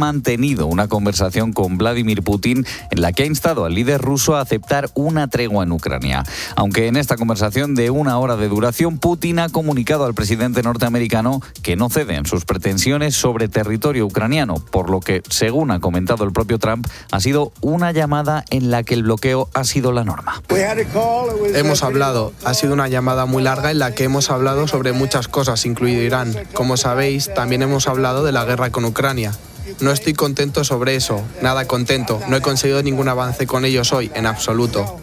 mantenido una conversación con Vladimir Putin en la que ha instado al líder ruso a aceptar una tregua en Ucrania. Aunque en esta conversación de 1 hora de duración, Putin ha comunicado al presidente norteamericano que no cede en sus pretensiones sobre territorio ucraniano, por lo que, según ha comentado el propio Trump, ha sido una llamada en la que el bloqueo ha sido la norma. Hemos hablado, ha sido una llamada muy larga en la que hemos hablado sobre muchas cosas, incluido Irán. Como sabéis, también hemos hablado de la guerra con Ucrania. No estoy contento sobre eso, nada contento. No he conseguido ningún avance con ellos hoy, en absoluto.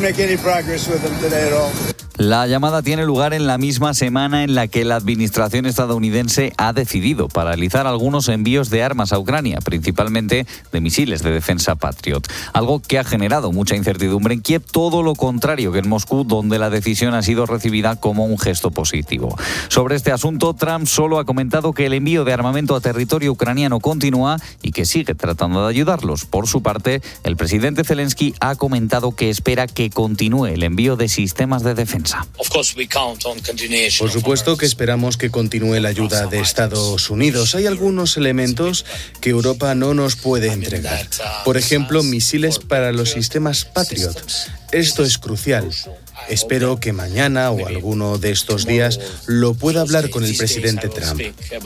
La llamada tiene lugar en la misma semana en la que la administración estadounidense ha decidido paralizar algunos envíos de armas a Ucrania, principalmente de misiles de defensa Patriot. Algo que ha generado mucha incertidumbre en Kiev, todo lo contrario que en Moscú, donde la decisión ha sido recibida como un gesto positivo. Sobre este asunto, Trump solo ha comentado que el envío de armamento a territorio ucraniano continúa y que sigue tratando de ayudarlos. Por su parte, el presidente Zelensky ha comentado que espera que continúe el envío de sistemas de defensa. Por supuesto que esperamos que continúe la ayuda de Estados Unidos. Hay algunos elementos que Europa no nos puede entregar. Por ejemplo, misiles para los sistemas Patriot. Esto es crucial. Espero que mañana o alguno de estos días lo pueda hablar con el presidente Trump.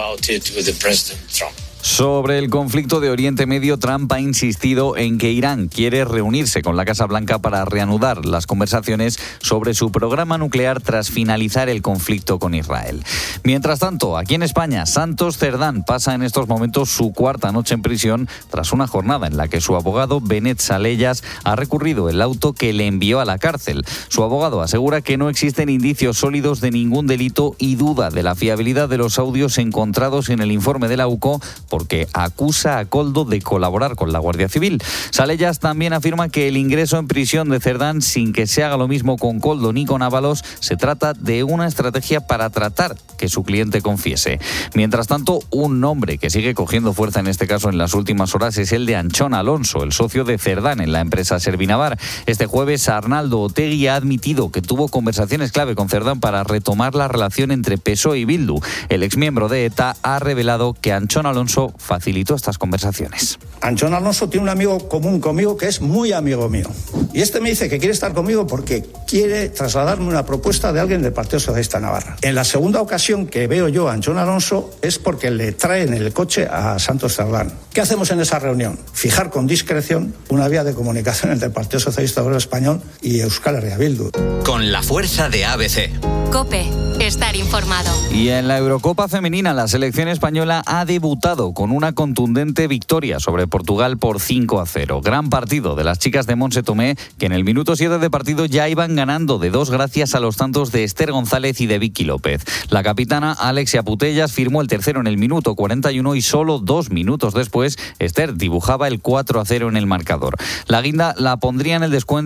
Sobre el conflicto de Oriente Medio, Trump ha insistido en que Irán quiere reunirse con la Casa Blanca para reanudar las conversaciones sobre su programa nuclear tras finalizar el conflicto con Israel. Mientras tanto, aquí en España, Santos Cerdán pasa en estos momentos su 4ª noche en prisión tras una jornada en la que su abogado, Benet Salellas, ha recurrido el auto que le envió a la cárcel. Su abogado asegura que no existen indicios sólidos de ningún delito y duda de la fiabilidad de los audios encontrados en el informe de la UCO, porque acusa a Koldo de colaborar con la Guardia Civil. Salellas también afirma que el ingreso en prisión de Cerdán, sin que se haga lo mismo con Koldo ni con Ábalos, se trata de una estrategia para tratar que su cliente confiese. Mientras tanto, un nombre que sigue cogiendo fuerza en este caso en las últimas horas es el de Anchón Alonso, el socio de Cerdán en la empresa Servinavar. Este jueves, Arnaldo Otegi ha admitido que tuvo conversaciones clave con Cerdán para retomar la relación entre PSOE y Bildu. El exmiembro de ETA ha revelado que Anchón Alonso facilitó estas conversaciones. Anchón Alonso tiene un amigo común conmigo que es muy amigo mío. Y este me dice que quiere estar conmigo porque quiere trasladarme una propuesta de alguien del Partido Socialista de Navarra. En la segunda ocasión que veo yo a Anchón Alonso es porque le traen en el coche a Santos Cerdán. ¿Qué hacemos en esa reunión? Fijar con discreción una vía de comunicación entre el Partido Socialista Obrero Español y Euskal Herria Bildu. Con la fuerza de ABC. COPE. Estar informado. Y en la Eurocopa femenina, la selección española ha debutado con una contundente victoria sobre Portugal por 5-0. Gran partido de las chicas de Montse Tomé, que en el minuto 7 de partido ya iban ganando de 2 gracias a los tantos de Esther González y de Vicky López. La capitana Alexia Putellas firmó el tercero en el minuto 41 y solo 2 minutos después Esther dibujaba el 4-0 en el marcador. La guinda la pondría en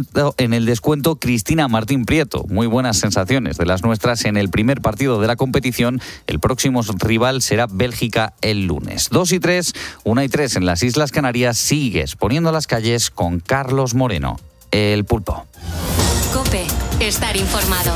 el descuento Cristina Martín Prieto. Muy buenas sensaciones de las nuestras en el primer partido de la competición. El próximo rival será Bélgica el lunes. 2-3, 1-3 en las Islas Canarias. Sigues poniendo las calles con Carlos Moreno, el Pulpo. COPE. Estar informado.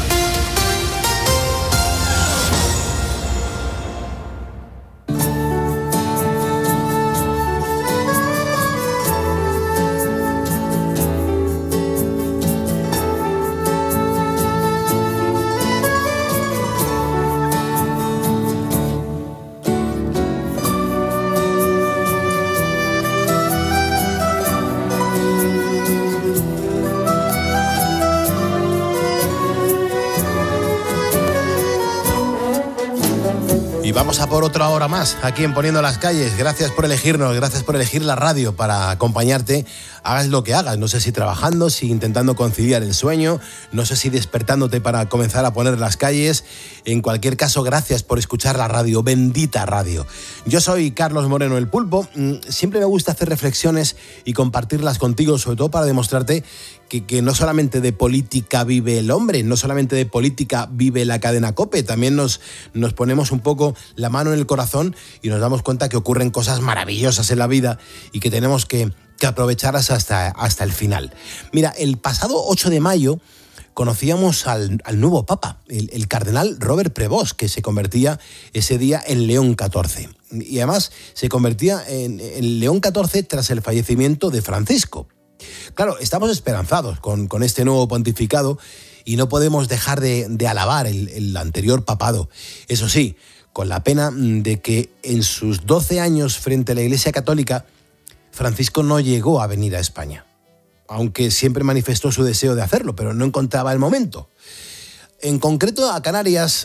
Vamos a por otra hora más aquí en Poniendo las Calles. Gracias por elegirnos, gracias por elegir la radio para acompañarte. Hagas lo que hagas, no sé si trabajando, si intentando conciliar el sueño, no sé si despertándote para comenzar a poner las calles. En cualquier caso, gracias por escuchar la radio, bendita radio. Yo soy Carlos Moreno, el Pulpo. Siempre me gusta hacer reflexiones y compartirlas contigo, sobre todo para demostrarte que no solamente de política vive el hombre, no solamente de política vive la cadena COPE, también nos ponemos un poco la mano en el corazón y nos damos cuenta que ocurren cosas maravillosas en la vida y que tenemos que aprovecharlas hasta el final. Mira, el pasado 8 de mayo conocíamos al nuevo Papa, el cardenal Robert Prevost, que se convertía ese día en León XIV. Y además se convertía en León XIV tras el fallecimiento de Francisco. Claro, estamos esperanzados con este nuevo pontificado y no podemos dejar de alabar el anterior papado. Eso sí, con la pena de que en sus 12 años frente a la Iglesia Católica, Francisco no llegó a venir a España, aunque siempre manifestó su deseo de hacerlo, pero no encontraba el momento. En concreto, a Canarias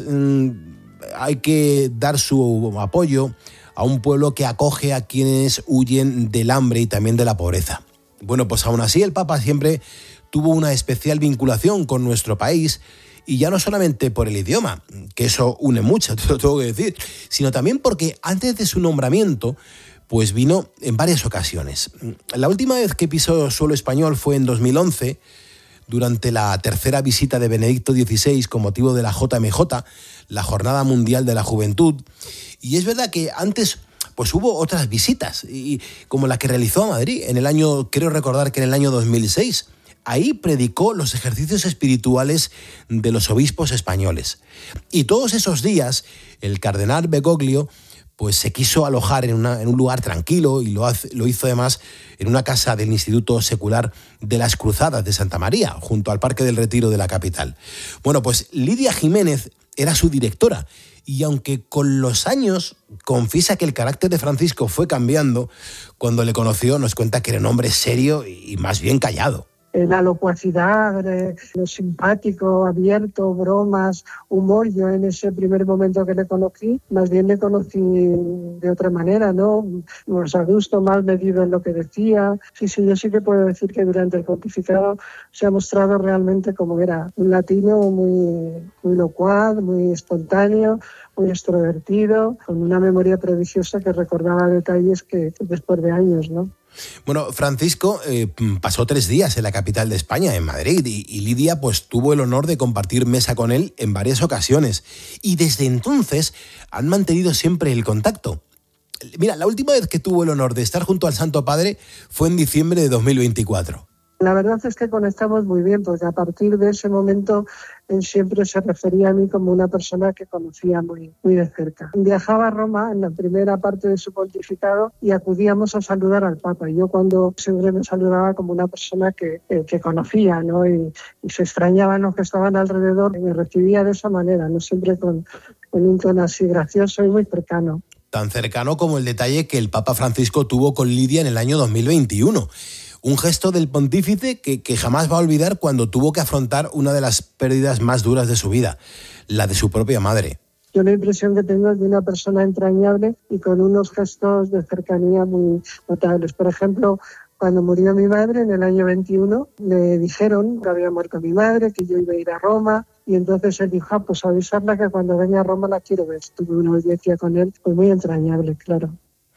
hay que dar su apoyo a un pueblo que acoge a quienes huyen del hambre y también de la pobreza. Bueno, pues aún así el Papa siempre tuvo una especial vinculación con nuestro país, y ya no solamente por el idioma, que eso une mucho, te lo tengo que decir, sino también porque antes de su nombramiento, pues vino en varias ocasiones. La última vez que pisó suelo español fue en 2011, durante la tercera visita de Benedicto XVI con motivo de la JMJ, la Jornada Mundial de la Juventud. Y es verdad que antes pues hubo otras visitas, y como la que realizó a Madrid creo recordar que en el año 2006. Ahí predicó los ejercicios espirituales de los obispos españoles. Y todos esos días el cardenal Bergoglio pues se quiso alojar en un lugar tranquilo, y lo hizo además en una casa del Instituto Secular de las Cruzadas de Santa María, junto al Parque del Retiro de la capital. Bueno, pues Lidia Jiménez era su directora, y aunque con los años confiesa que el carácter de Francisco fue cambiando, cuando le conoció nos cuenta que era un hombre serio y más bien callado. La locuacidad, lo simpático, abierto, bromas, humor. Yo en ese primer momento que le conocí, más bien le conocí de otra manera, ¿no? Más a gusto, más medido en lo que decía. Sí, yo sí que puedo decir que durante el pontificado se ha mostrado realmente como era un latino muy locuaz, muy espontáneo, muy extrovertido, con una memoria prodigiosa que recordaba detalles que después de años, ¿no? Bueno, Francisco pasó 3 días en la capital de España, en Madrid, y Lidia pues tuvo el honor de compartir mesa con él en varias ocasiones. Y desde entonces han mantenido siempre el contacto. Mira, la última vez que tuvo el honor de estar junto al Santo Padre fue en diciembre de 2024. La verdad es que conectamos muy bien, porque a partir de ese momento él siempre se refería a mí como una persona que conocía muy de cerca. Viajaba a Roma en la primera parte de su pontificado y acudíamos a saludar al Papa. Yo cuando siempre me saludaba como una persona que conocía, ¿no? Y se extrañaban los que estaban alrededor, y me recibía de esa manera, no siempre con un tono así gracioso y muy cercano. Tan cercano como el detalle que el Papa Francisco tuvo con Lidia en el año 2021. Un gesto del pontífice que jamás va a olvidar cuando tuvo que afrontar una de las pérdidas más duras de su vida, la de su propia madre. Yo la impresión que tengo es de una persona entrañable y con unos gestos de cercanía muy notables. Por ejemplo, cuando murió mi madre en el año 21, le dijeron que había muerto mi madre, que yo iba a ir a Roma, y entonces él dijo, pues avisarla que cuando venga a Roma la quiero ver. Tuve una audiencia con él, pues muy entrañable, claro.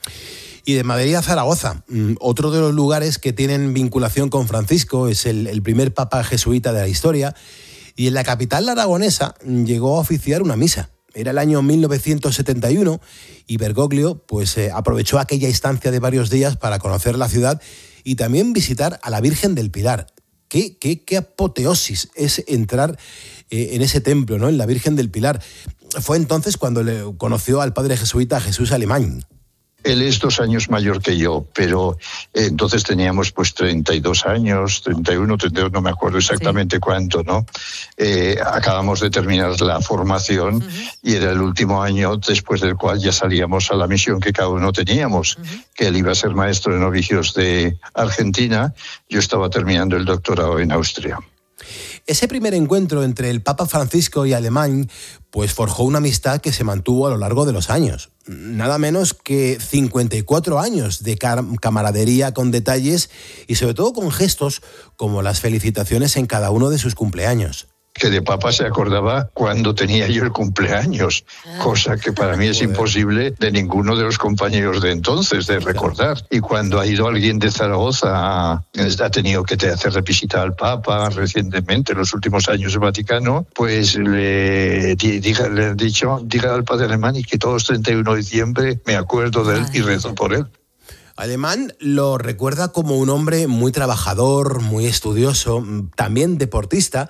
Y de Madrid a Zaragoza, otro de los lugares que tienen vinculación con Francisco, es el primer papa jesuita de la historia, y en la capital aragonesa llegó a oficiar una misa. Era el año 1971 y Bergoglio pues, aprovechó aquella instancia de varios días para conocer la ciudad y también visitar a la Virgen del Pilar. ¿Qué apoteosis es entrar en ese templo, ¿no? En la Virgen del Pilar. Fue entonces cuando le conoció al padre jesuita Jesús Alemán. Él es 2 años mayor que yo, pero entonces teníamos pues 32 años, 31, 32, no me acuerdo exactamente cuánto, ¿no? Acabamos de terminar la formación y era el último año después del cual ya salíamos a la misión que cada uno teníamos, que él iba a ser maestro de novicios de Argentina, yo estaba terminando el doctorado en Austria. Ese primer encuentro entre el Papa Francisco y Alemán pues forjó una amistad que se mantuvo a lo largo de los años. Nada menos que 54 años de camaradería con detalles y sobre todo con gestos como las felicitaciones en cada uno de sus cumpleaños. Que de Papa se acordaba cuando tenía yo el cumpleaños, cosa que para mí es imposible de ninguno de los compañeros de entonces de recordar. Y cuando ha ido alguien de Zaragoza, ha tenido que hacer visita al Papa recientemente, en los últimos años del Vaticano, pues le he dicho, diga al padre Alemán y que todos 31 de diciembre me acuerdo de él y rezo por él. Alemán lo recuerda como un hombre muy trabajador, muy estudioso, también deportista,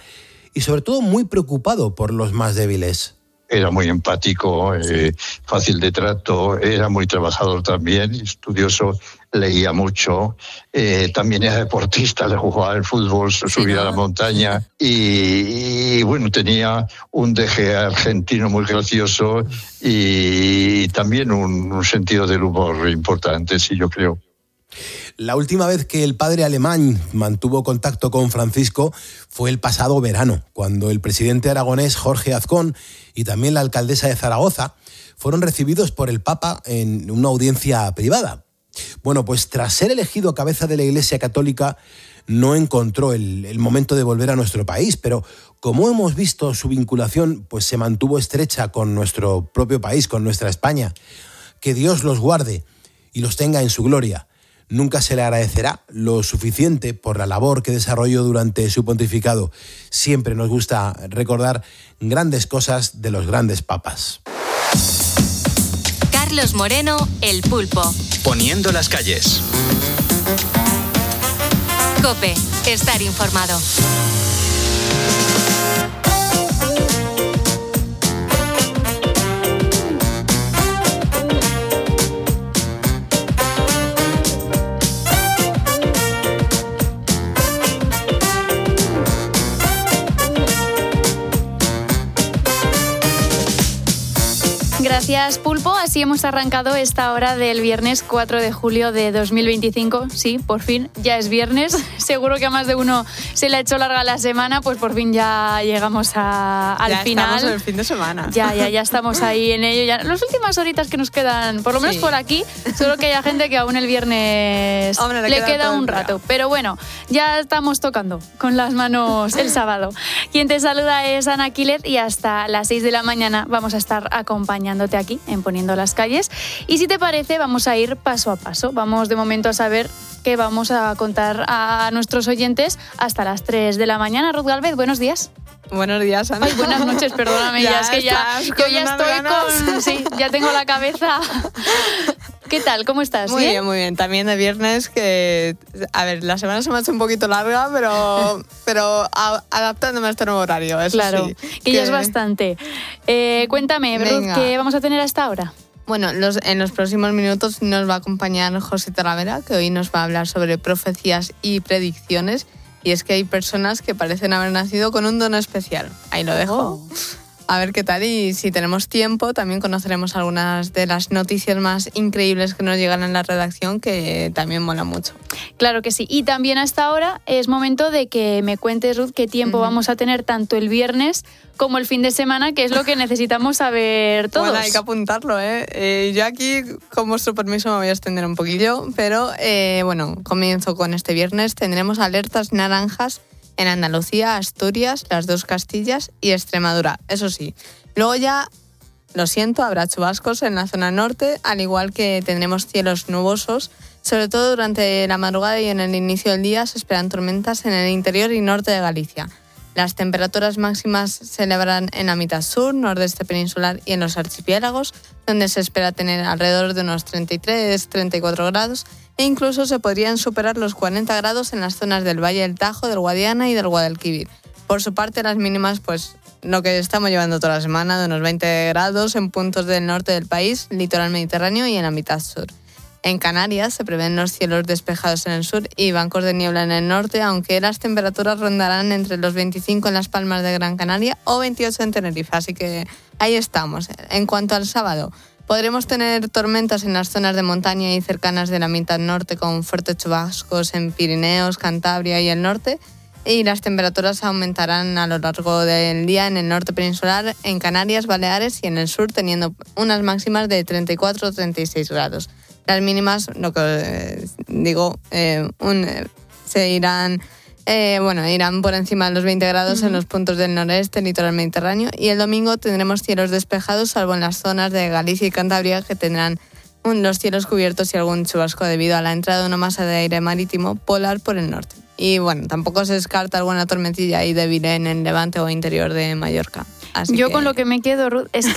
y sobre todo muy preocupado por los más débiles. Era muy empático, fácil de trato, era muy trabajador también, estudioso, leía mucho, también era deportista, le jugaba al fútbol, subía a la montaña y bueno, tenía un deje argentino muy gracioso y también un sentido del humor importante, sí, yo creo. La última vez que el padre alemán mantuvo contacto con Francisco fue el pasado verano, cuando el presidente aragonés Jorge Azcón y también la alcaldesa de Zaragoza fueron recibidos por el Papa en una audiencia privada. Bueno, pues tras ser elegido cabeza de la Iglesia Católica, no encontró el momento de volver a nuestro país, pero como hemos visto, su vinculación pues se mantuvo estrecha con nuestro propio país, con nuestra España. Que Dios los guarde y los tenga en su gloria. Nunca se le agradecerá lo suficiente por la labor que desarrolló durante su pontificado. Siempre nos gusta recordar grandes cosas de los grandes papas. Carlos Moreno, El Pulpo. Poniendo las calles. COPE, estar informado. Gracias, Pulpo. Así hemos arrancado esta hora del viernes 4 de julio de 2025. Sí, por fin, ya es viernes. Seguro que a más de uno se le ha hecho larga la semana, pues por fin ya llegamos al final. Ya estamos en el fin de semana. Ya estamos ahí en ello. Ya, las últimas horitas que nos quedan, por lo menos por aquí, seguro que hay gente que aún el viernes le queda un rato. Pero bueno, ya estamos tocando con las manos el sábado. Quien te saluda es Ana Quilet y hasta las 6 de la mañana vamos a estar acompañándote aquí en Poniendo las Calles. Y si te parece, vamos a ir paso a paso. Vamos de momento a saber qué vamos a contar a nuestros oyentes hasta las 3 de la mañana. Ruth Galvez, buenos días. Buenos días, Ana. Ay, buenas noches, perdóname, ya es que yo ya estoy con... Sí, ya tengo la cabeza... ¿Qué tal? ¿Cómo estás? Muy bien, muy bien. También de viernes que... A ver, la semana se me ha hecho un poquito larga, pero adaptándome a este nuevo horario, eso claro, sí. Que ya es bastante. Cuéntame, Ruth, ¿qué vamos a tener hasta ahora? Bueno, en los próximos minutos nos va a acompañar José Talavera, que hoy nos va a hablar sobre profecías y predicciones. Y es que hay personas que parecen haber nacido con un don especial. Ahí lo dejo. A ver qué tal, y si tenemos tiempo también conoceremos algunas de las noticias más increíbles que nos llegan en la redacción, que también mola mucho. Claro que sí, y también hasta ahora es momento de que me cuentes, Ruth, qué tiempo vamos a tener tanto el viernes como el fin de semana, que es lo que necesitamos saber todos. Bueno, hay que apuntarlo, ¿eh? Yo aquí, con vuestro permiso, me voy a extender un poquillo, pero bueno, comienzo con este viernes. Tendremos alertas naranjas en Andalucía, Asturias, las dos Castillas y Extremadura, eso sí. Luego ya, lo siento, habrá chubascos en la zona norte, al igual que tendremos cielos nubosos. Sobre todo durante la madrugada y en el inicio del día se esperan tormentas en el interior y norte de Galicia. Las temperaturas máximas se elevarán en la mitad sur, nordeste peninsular y en los archipiélagos, donde se espera tener alrededor de unos 33-34 grados, e incluso se podrían superar los 40 grados en las zonas del Valle del Tajo, del Guadiana y del Guadalquivir. Por su parte, las mínimas, pues lo que estamos llevando toda la semana, de unos 20 grados en puntos del norte del país, litoral mediterráneo y en la mitad sur. En Canarias se prevén los cielos despejados en el sur y bancos de niebla en el norte, aunque las temperaturas rondarán entre los 25 en las Palmas de Gran Canaria o 28 en Tenerife, así que ahí estamos. En cuanto al sábado, podremos tener tormentas en las zonas de montaña y cercanas de la mitad norte, con fuertes chubascos en Pirineos, Cantabria y el norte, y las temperaturas aumentarán a lo largo del día en el norte peninsular, en Canarias, Baleares y en el sur, teniendo unas máximas de 34 o 36 grados. Las mínimas, lo que digo, irán por encima de los 20 grados en los puntos del noreste, litoral mediterráneo, y el domingo tendremos cielos despejados, salvo en las zonas de Galicia y Cantabria, que tendrán los cielos cubiertos y algún chubasco debido a la entrada de una masa de aire marítimo polar por el norte. Y bueno, tampoco se descarta alguna tormentilla ahí débil en el levante o interior de Mallorca. Así Yo con lo que me quedo, Ruth, es que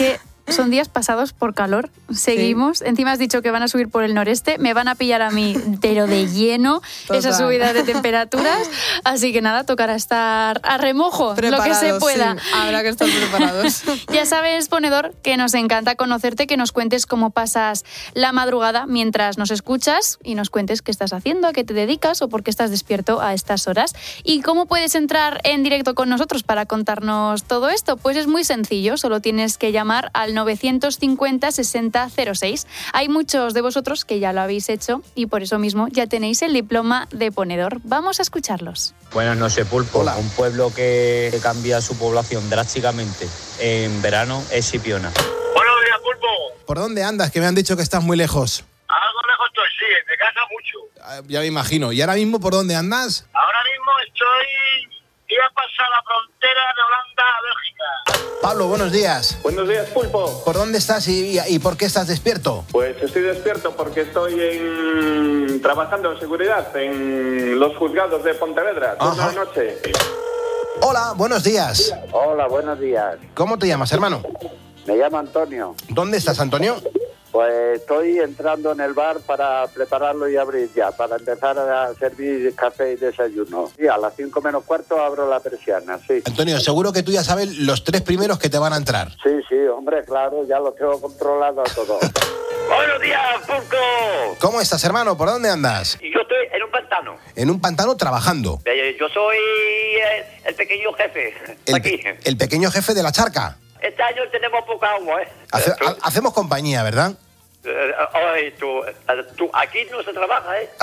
son días pasados por calor. Seguimos. Sí. Encima has dicho que van a subir por el noreste. Me van a pillar a mí, pero de lleno, esa subida de temperaturas. Así que nada, tocará estar a remojo, lo que se pueda. Sí, habrá que estar preparados. Ya sabes, ponedor, que nos encanta conocerte, que nos cuentes cómo pasas la madrugada mientras nos escuchas y nos cuentes qué estás haciendo, a qué te dedicas o por qué estás despierto a estas horas. ¿Y cómo puedes entrar en directo con nosotros para contarnos todo esto? Pues es muy sencillo, solo tienes que llamar al 950 60 06. Hay muchos de vosotros que ya lo habéis hecho y por eso mismo ya tenéis el diploma de ponedor. Vamos a escucharlos. Buenas noches, Pulpo. Hola. Un pueblo que cambia su población drásticamente en verano es Chipiona. Buenos días, Pulpo. ¿Por dónde andas? Que me han dicho que estás muy lejos. Algo lejos estoy, sí, de casa mucho. Ya me imagino. ¿Y ahora mismo por dónde andas? Ahora mismo iba a pasar la frontera de Holanda a Bélgica. Pablo, buenos días. Buenos días, Pulpo. ¿Por dónde estás y por qué estás despierto? Pues estoy despierto porque estoy trabajando en seguridad en los juzgados de Pontevedra, turno de noche. Hola, buenos días. Hola, buenos días. ¿Cómo te llamas, hermano? Me llamo Antonio. ¿Dónde estás, Antonio? Pues estoy entrando en el bar para prepararlo y abrir ya, para empezar a servir café y desayuno. Y a las 5 menos cuarto abro la persiana, sí. Antonio, seguro que tú ya sabes los 3 primeros que te van a entrar. Sí, sí, hombre, claro, ya lo tengo controlado todo. ¡Buenos días, Pulco! ¿Cómo estás, hermano? ¿Por dónde andas? Yo estoy en un pantano. En un pantano trabajando. Yo soy el pequeño jefe. El pequeño jefe de la charca. Este año tenemos poca agua, ¿eh? Hacemos compañía, ¿verdad? Ay, tú, aquí no se trabaja, ¿eh?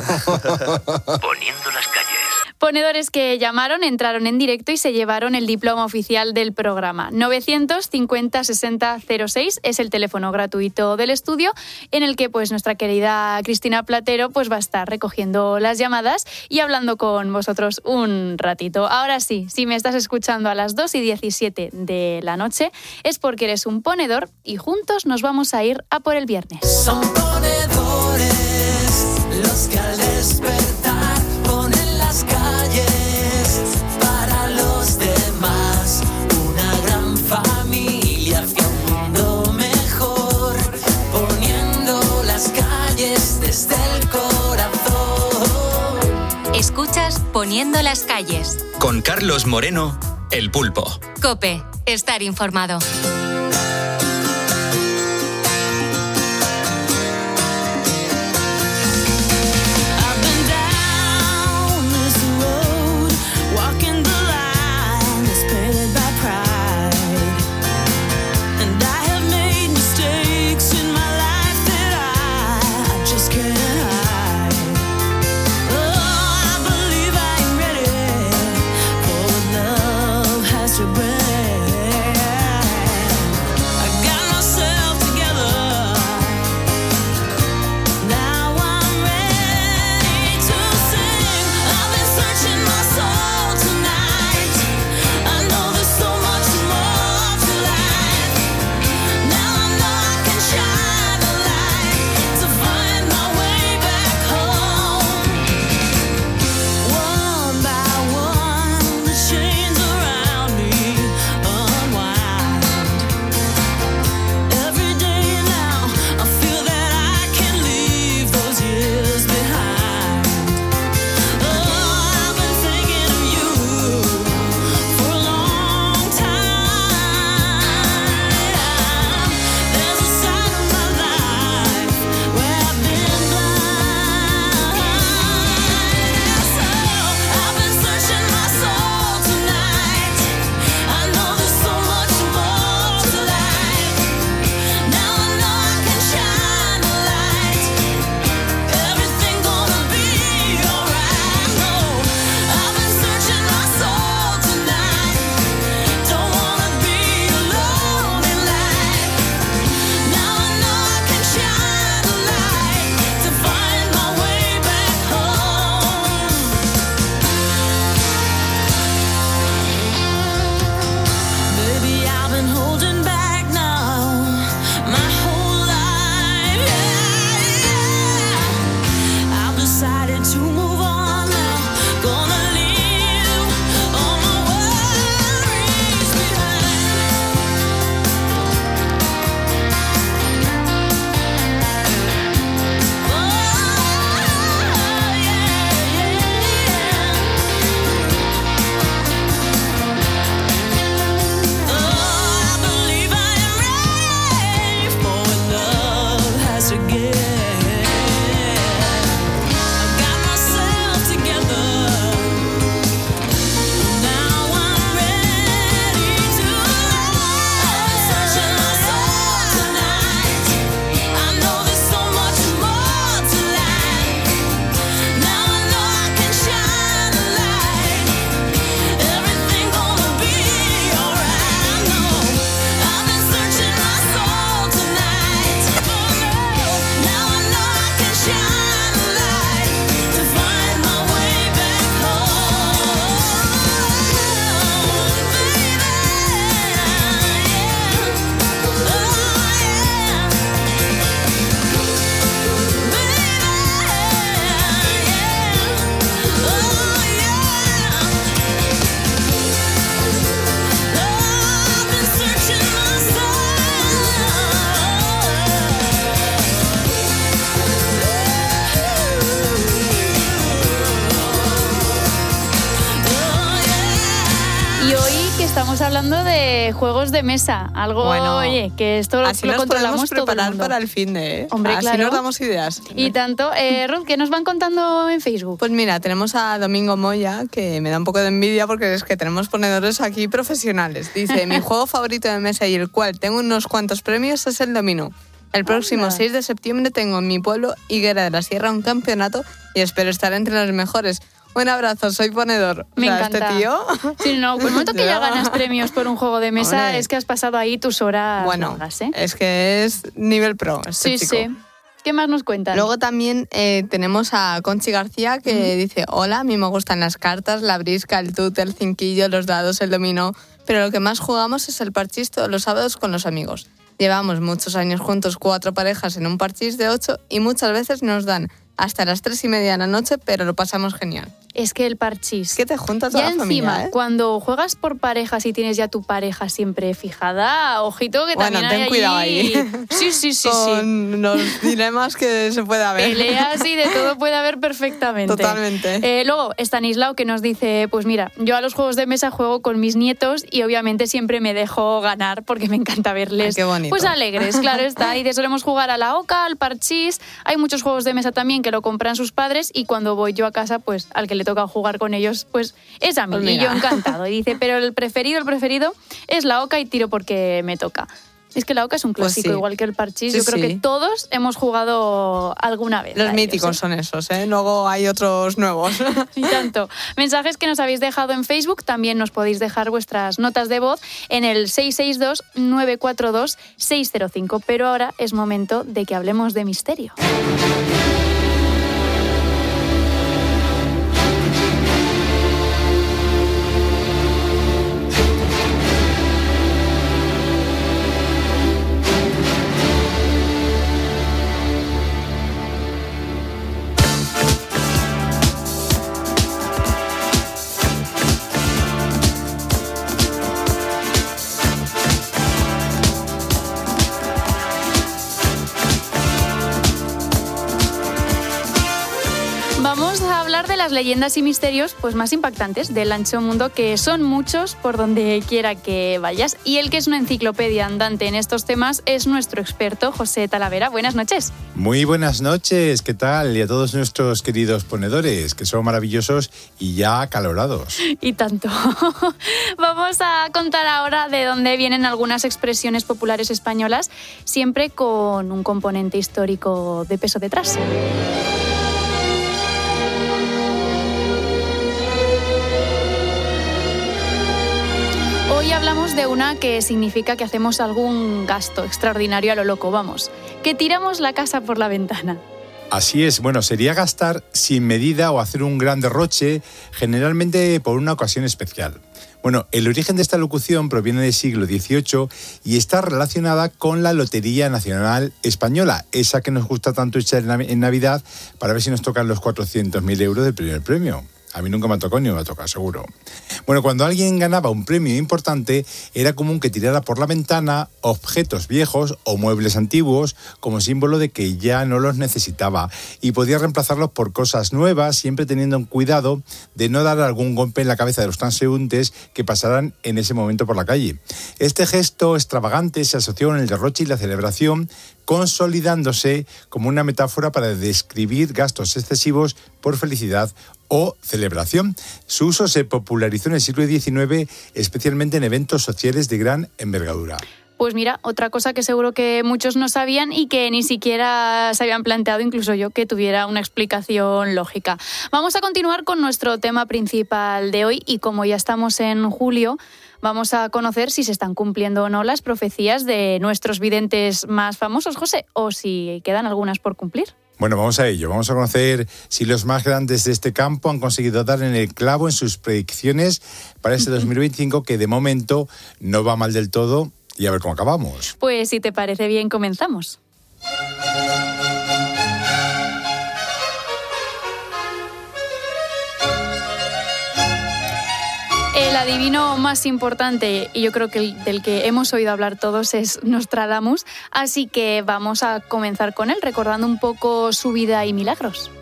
Poniendo las calles. Ponedores que llamaron, entraron en directo y se llevaron el diploma oficial del programa. 950 60 06 es el teléfono gratuito del estudio en el que pues nuestra querida Cristina Platero pues va a estar recogiendo las llamadas y hablando con vosotros un ratito. Ahora sí, si me estás escuchando a las 2:17 de la noche es porque eres un ponedor y juntos nos vamos a ir a por el viernes. Son ponedores los que al despertar ponen las calles para los demás. Una gran familia hacia un mundo mejor, poniendo las calles desde el corazón. Escuchas Poniendo las calles. Con Carlos Moreno, El Pulpo. COPE, estar informado. estamos hablando de juegos de mesa. Algo, bueno, oye, que esto así lo nos controlamos podemos preparar todo el mundo. para el fin de... Hombre, así claro. nos damos ideas. Y tanto. Ruth, ¿qué nos van contando en Facebook? Pues mira, tenemos a Domingo Moya, que me da un poco de envidia porque es que tenemos ponedores aquí profesionales. Dice, mi juego favorito de mesa y el cual tengo unos cuantos premios es el dominó. El próximo 6 de septiembre tengo en mi pueblo, Higuera de la Sierra, un campeonato y espero estar entre los mejores. Un abrazo, soy ponedor. Me encanta. Este tío... Sí, no, el momento que ya ganas premios por un juego de mesa, Hombre. es que has pasado ahí tus horas largas, ¿eh? Es que es nivel pro este chico. Sí. ¿Qué más nos cuentan? Luego también tenemos a Conchi García que dice, hola, a mí me gustan las cartas, la brisca, el tute, el cinquillo, los dados, el dominó, pero lo que más jugamos es el parchís todos los sábados con los amigos. Llevamos muchos años juntos, 4 parejas en un parchís de 8 y muchas veces nos dan hasta las 3:30 de la noche, pero lo pasamos genial. Es que el parchís... Que te junta toda ya la familia, encima, ¿eh? cuando juegas por parejas y tienes ya tu pareja siempre fijada, ojito que Bueno, también ten hay cuidado allí... ahí. Sí. Con los dilemas que se puede haber. Peleas y de todo puede haber perfectamente. Totalmente. Luego, Stanislao que nos dice, pues mira, yo a los juegos de mesa juego con mis nietos y obviamente siempre me dejo ganar porque me encanta verles qué bonito. pues alegres, claro está. Y solemos jugar a la oca, al parchís, hay muchos juegos de mesa también que lo compran sus padres y cuando voy yo a casa, pues al que le toca jugar con ellos, pues es a mí. Pues y mira. yo encantado. Y dice, pero el preferido es la oca y tiro porque me toca. Es que la oca es un Pues clásico, sí. igual que el parchís. Sí, Yo creo sí. que todos hemos jugado alguna vez. Los míticos son esos, ¿eh? Luego hay otros nuevos. Y tanto. Mensajes que nos habéis dejado en Facebook, también nos podéis dejar vuestras notas de voz en el 662-942-605. Pero ahora es momento de que hablemos de misterio. Vamos a hablar de las leyendas y misterios pues más impactantes del ancho mundo, que son muchos por donde quiera que vayas. Y el que es una enciclopedia andante en estos temas es nuestro experto, José Talavera. Buenas noches. Muy buenas noches, ¿qué tal? Y a todos nuestros queridos ponedores, que son maravillosos y ya acalorados. Y tanto. Vamos a contar ahora de dónde vienen algunas expresiones populares españolas, siempre con un componente histórico de peso detrás. Hoy hablamos de una que significa que hacemos algún gasto extraordinario a lo loco, vamos, que tiramos la casa por la ventana. Así es, bueno, sería gastar sin medida o hacer un gran derroche, generalmente por una ocasión especial. Bueno, el origen de esta locución proviene del siglo XVIII y está relacionada con la Lotería Nacional Española, esa que nos gusta tanto echar en Navidad para ver si nos tocan los 400.000 euros del primer premio. A mí nunca me ha tocado ni me va a tocar, seguro. Bueno, cuando alguien ganaba un premio importante, era común que tirara por la ventana objetos viejos o muebles antiguos como símbolo de que ya no los necesitaba y podía reemplazarlos por cosas nuevas, siempre teniendo en cuidado de no dar algún golpe en la cabeza de los transeúntes que pasaran en ese momento por la calle. Este gesto extravagante se asoció con el derroche y la celebración, consolidándose como una metáfora para describir gastos excesivos por felicidad o celebración. Su uso se popularizó en el siglo XIX, especialmente en eventos sociales de gran envergadura. Pues mira, otra cosa que seguro que muchos no sabían y que ni siquiera se habían planteado, incluso yo, que tuviera una explicación lógica. Vamos a continuar con nuestro tema principal de hoy y como ya estamos en julio, vamos a conocer si se están cumpliendo o no las profecías de nuestros videntes más famosos, José, o si quedan algunas por cumplir. Bueno, vamos a ello. Vamos a conocer si los más grandes de este campo han conseguido dar en el clavo en sus predicciones para este 2025, que de momento no va mal del todo, y a ver cómo acabamos. Pues si te parece bien, comenzamos. El adivino más importante, y yo creo que del que hemos oído hablar todos, es Nostradamus, así que vamos a comenzar con él, recordando un poco su vida y milagros.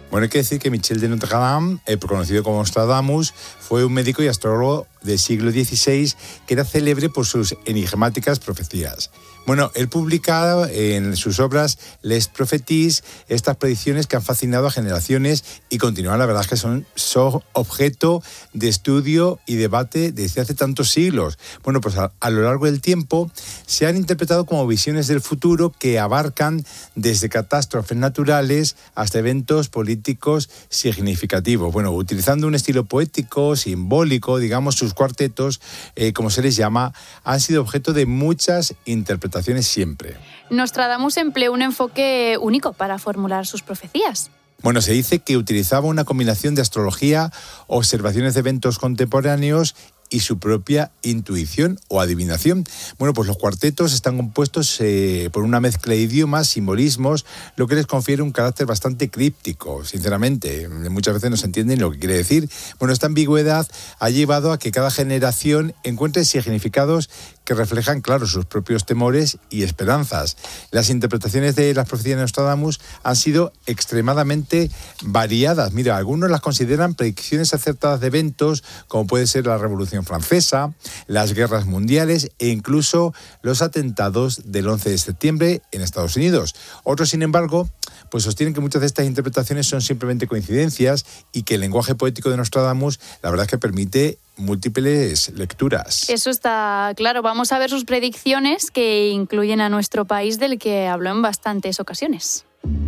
Bueno, hay que decir que Michel de Notre Dame, conocido como Nostradamus, fue un médico y astrólogo del siglo XVI que era célebre por sus enigmáticas profecías. Bueno, él publicaba en sus obras Les Prophéties estas predicciones que han fascinado a generaciones y continúan, la verdad es que son objeto de estudio y debate desde hace tantos siglos. Bueno, pues a lo largo del tiempo se han interpretado como visiones del futuro que abarcan desde catástrofes naturales hasta eventos políticos significativos. Bueno, utilizando un estilo poético, simbólico, digamos, sus cuartetos, como se les llama, han sido objeto de muchas interpretaciones siempre. Nostradamus empleó un enfoque único para formular sus profecías. Bueno, se dice que utilizaba una combinación de astrología, observaciones de eventos contemporáneos y su propia intuición o adivinación. Bueno, pues los cuartetos están compuestos por una mezcla de idiomas, simbolismos, lo que les confiere un carácter bastante críptico, sinceramente. Muchas veces no se entiende lo que quiere decir. Bueno, esta ambigüedad ha llevado a que cada generación encuentre significados que reflejan, claro, sus propios temores y esperanzas. Las interpretaciones de las profecías de Nostradamus han sido extremadamente variadas. Mira, algunos las consideran predicciones acertadas de eventos, como puede ser la Revolución Francesa, las guerras mundiales e incluso los atentados del 11 de septiembre en Estados Unidos. Otros, sin embargo, pues sostienen que muchas de estas interpretaciones son simplemente coincidencias y que el lenguaje poético de Nostradamus, la verdad es que permite múltiples lecturas. Eso está claro. Vamos a ver sus predicciones que incluyen a nuestro país, del que habló en bastantes ocasiones.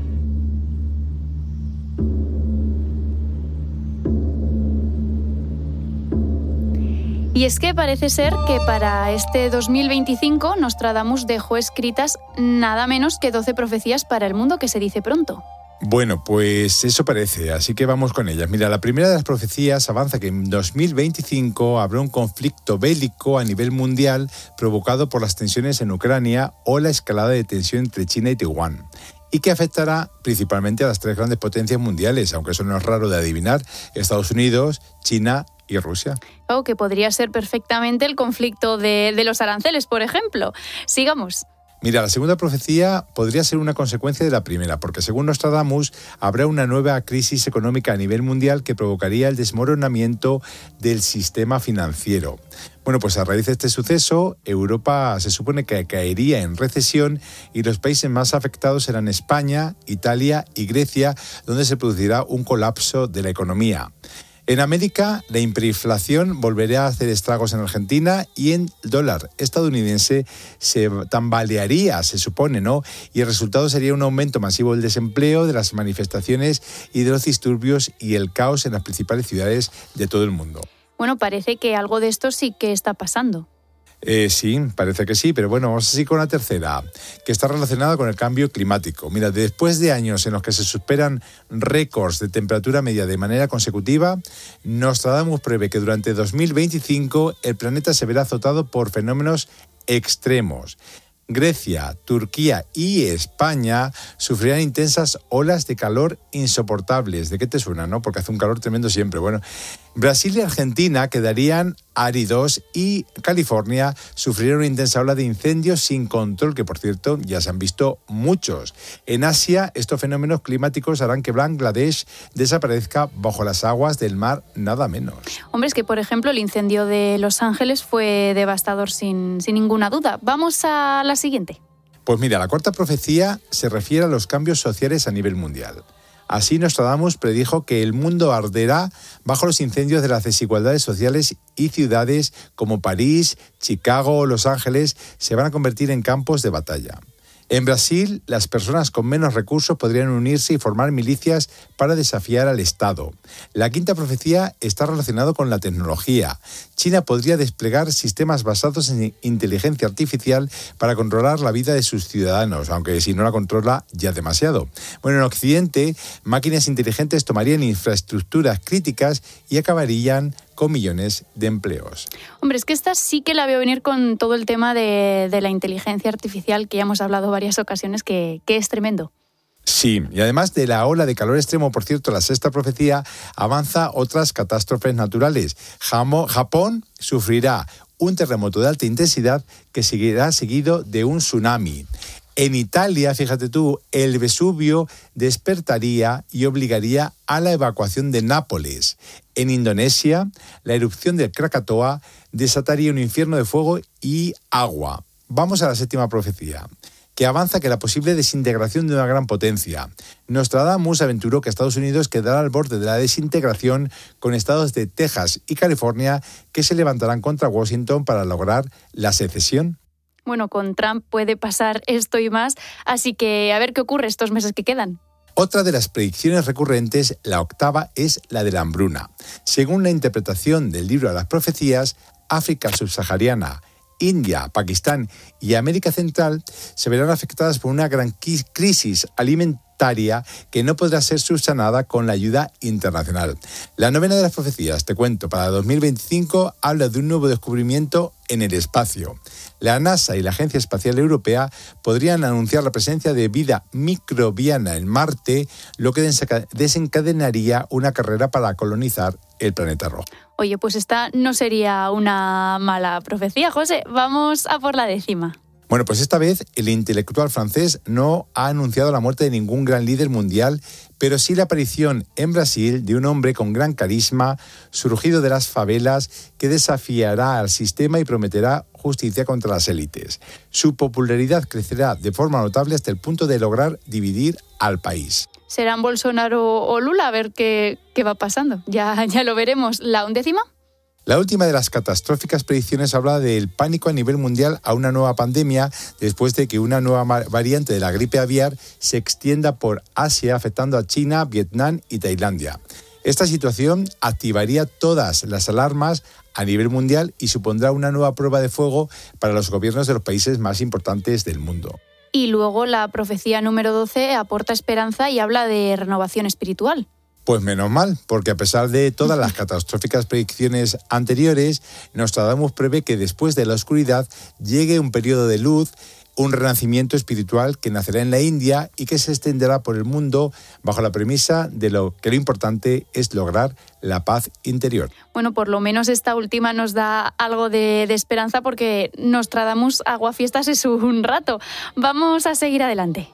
Y es que parece ser que para este 2025 Nostradamus dejó escritas nada menos que 12 profecías para el mundo, que se dice pronto. Bueno, pues eso parece, así que vamos con ellas. Mira, la primera de las profecías avanza que en 2025 habrá un conflicto bélico a nivel mundial provocado por las tensiones en Ucrania o la escalada de tensión entre China y Taiwán, y que afectará principalmente a las tres grandes potencias mundiales, aunque eso no es raro de adivinar: Estados Unidos, China y Rusia. Oh, que podría ser perfectamente el conflicto de los aranceles, por ejemplo. Sigamos. Mira, la segunda profecía podría ser una consecuencia de la primera, porque según Nostradamus habrá una nueva crisis económica a nivel mundial que provocaría el desmoronamiento del sistema financiero. Bueno, pues a raíz de este suceso, Europa se supone que caería en recesión y los países más afectados serán España, Italia y Grecia, donde se producirá un colapso de la economía. En América, la hiperinflación volverá a hacer estragos en Argentina y el dólar estadounidense se tambalearía, se supone, ¿no? Y el resultado sería un aumento masivo del desempleo, de las manifestaciones y de los disturbios y el caos en las principales ciudades de todo el mundo. Bueno, parece que algo de esto sí que está pasando. Sí, parece que sí, pero bueno, vamos así con la tercera, que está relacionada con el cambio climático. Mira, después de años en los que se superan récords de temperatura media de manera consecutiva, Nostradamus prevé que durante 2025 el planeta se verá azotado por fenómenos extremos. Grecia, Turquía y España sufrirán intensas olas de calor insoportables. ¿De qué te suena, no? Porque hace un calor tremendo siempre. Bueno, Brasil y Argentina quedarían áridos y California sufrirá una intensa ola de incendios sin control, que por cierto ya se han visto muchos. En Asia, estos fenómenos climáticos harán que Bangladesh desaparezca bajo las aguas del mar, nada menos. Hombre, es que por ejemplo el incendio de Los Ángeles fue devastador sin ninguna duda. Vamos a la siguiente. Pues mira, la cuarta profecía se refiere a los cambios sociales a nivel mundial. Así, Nostradamus predijo que el mundo arderá bajo los incendios de las desigualdades sociales y ciudades como París, Chicago o Los Ángeles se van a convertir en campos de batalla. En Brasil, las personas con menos recursos podrían unirse y formar milicias para desafiar al Estado. La quinta profecía está relacionada con la tecnología. China podría desplegar sistemas basados en inteligencia artificial para controlar la vida de sus ciudadanos, aunque si no la controla ya demasiado. Bueno, en Occidente, máquinas inteligentes tomarían infraestructuras críticas y acabarían con millones de empleos. Hombre, es que esta sí que la veo venir con todo el tema de la inteligencia artificial, que ya hemos hablado varias ocasiones, que es tremendo. Sí, y además de la ola de calor extremo, por cierto, la sexta profecía avanza otras catástrofes naturales. Japón sufrirá un terremoto de alta intensidad que seguirá seguido de un tsunami. En Italia, fíjate tú, el Vesubio despertaría y obligaría a la evacuación de Nápoles. En Indonesia, la erupción del Krakatoa desataría un infierno de fuego y agua. Vamos a la séptima profecía, que avanza que la posible desintegración de una gran potencia. Nostradamus aventuró que Estados Unidos quedará al borde de la desintegración con estados de Texas y California que se levantarán contra Washington para lograr la secesión. Bueno, con Trump puede pasar esto y más, así que a ver qué ocurre estos meses que quedan. Otra de las predicciones recurrentes, la octava, es la de la hambruna. Según la interpretación del libro de las profecías, África subsahariana, India, Pakistán y América Central se verán afectadas por una gran crisis alimentaria que no podrá ser subsanada con la ayuda internacional. La novena de las profecías, te cuento, para 2025 habla de un nuevo descubrimiento en el espacio. La NASA y la Agencia Espacial Europea podrían anunciar la presencia de vida microbiana en Marte, lo que desencadenaría una carrera para colonizar el planeta rojo. Oye, pues esta no sería una mala profecía, José. Vamos a por la décima. Bueno, pues esta vez el intelectual francés no ha anunciado la muerte de ningún gran líder mundial, pero sí la aparición en Brasil de un hombre con gran carisma, surgido de las favelas, que desafiará al sistema y prometerá justicia contra las élites. Su popularidad crecerá de forma notable hasta el punto de lograr dividir al país. ¿Serán Bolsonaro o Lula? A ver qué va pasando. Ya lo veremos. ¿La undécima? La última de las catastróficas predicciones habla del pánico a nivel mundial a una nueva pandemia después de que una nueva variante de la gripe aviar se extienda por Asia, afectando a China, Vietnam y Tailandia. Esta situación activaría todas las alarmas a nivel mundial y supondrá una nueva prueba de fuego para los gobiernos de los países más importantes del mundo. Y luego la profecía número 12 aporta esperanza y habla de renovación espiritual. Pues menos mal, porque a pesar de todas las catastróficas predicciones anteriores, Nostradamus prevé que después de la oscuridad llegue un periodo de luz, un renacimiento espiritual que nacerá en la India y que se extenderá por el mundo bajo la premisa de que lo importante es lograr la paz interior. Bueno, por lo menos esta última nos da algo de esperanza porque Nostradamus aguafiestas es un rato. Vamos a seguir adelante.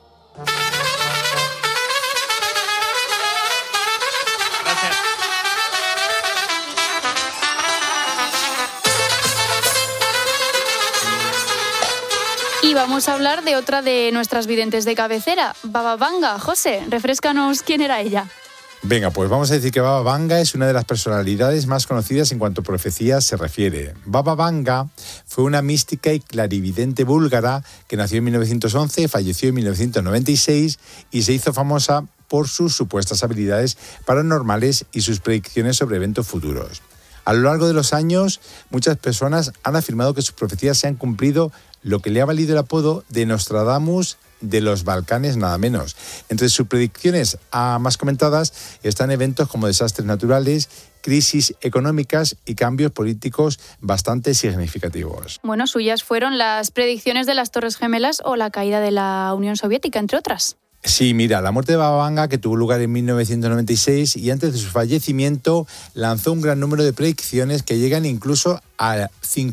Y vamos a hablar de otra de nuestras videntes de cabecera, Baba Vanga. José, refréscanos quién era ella. Venga, pues vamos a decir que Baba Vanga es una de las personalidades más conocidas en cuanto a profecías se refiere. Baba Vanga fue una mística y clarividente búlgara que nació en 1911, falleció en 1996 y se hizo famosa por sus supuestas habilidades paranormales y sus predicciones sobre eventos futuros. A lo largo de los años, muchas personas han afirmado que sus profecías se han cumplido, lo que le ha valido el apodo de Nostradamus de los Balcanes, nada menos. Entre sus predicciones más comentadas están eventos como desastres naturales, crisis económicas y cambios políticos bastante significativos. Bueno, suyas fueron las predicciones de las Torres Gemelas o la caída de la Unión Soviética, entre otras. Sí, mira, la muerte de Baba Vanga, que tuvo lugar en 1996 y antes de su fallecimiento, lanzó un gran número de predicciones que llegan incluso a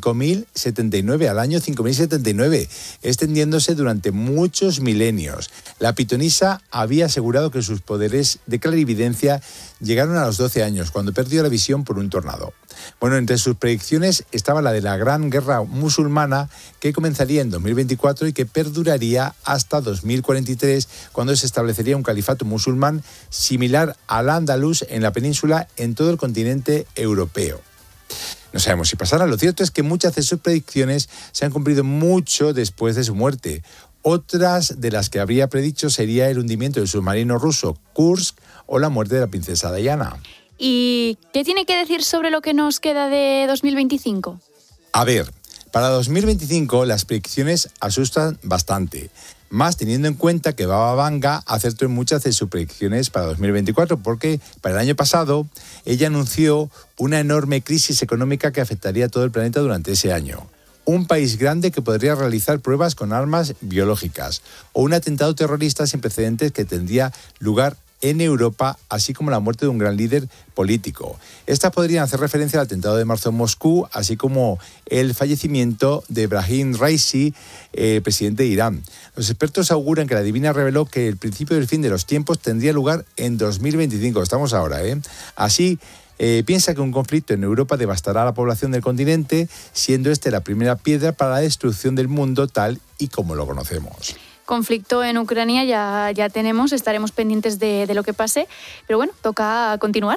5079, al año 5079, extendiéndose durante muchos milenios. La pitonisa había asegurado que sus poderes de clarividencia llegaron a los 12 años, cuando perdió la visión por un tornado. Bueno, entre sus predicciones estaba la de la Gran Guerra Musulmana, que comenzaría en 2024 y que perduraría hasta 2043, cuando se establecería un califato musulmán similar al andaluz en la península en todo el continente europeo. No sabemos si pasará. Lo cierto es que muchas de sus predicciones se han cumplido mucho después de su muerte. Otras de las que habría predicho sería el hundimiento del submarino ruso Kursk o la muerte de la princesa Diana. ¿Y qué tiene que decir sobre lo que nos queda de 2025? A ver, para 2025 las predicciones asustan bastante, más teniendo en cuenta que Baba Vanga acertó en muchas de sus predicciones para 2024, porque para el año pasado ella anunció una enorme crisis económica que afectaría a todo el planeta durante ese año. Un país grande que podría realizar pruebas con armas biológicas o un atentado terrorista sin precedentes que tendría lugar en Europa, así como la muerte de un gran líder político. Estas podrían hacer referencia al atentado de marzo en Moscú, así como el fallecimiento de Ebrahim Raisi, presidente de Irán. Los expertos auguran que la divina reveló que el principio del fin de los tiempos tendría lugar en 2025. Estamos ahora, ¿eh? Así, piensa que un conflicto en Europa devastará a la población del continente, siendo este la primera piedra para la destrucción del mundo tal y como lo conocemos. Conflicto en Ucrania ya tenemos, estaremos pendientes de lo que pase, pero bueno, toca continuar.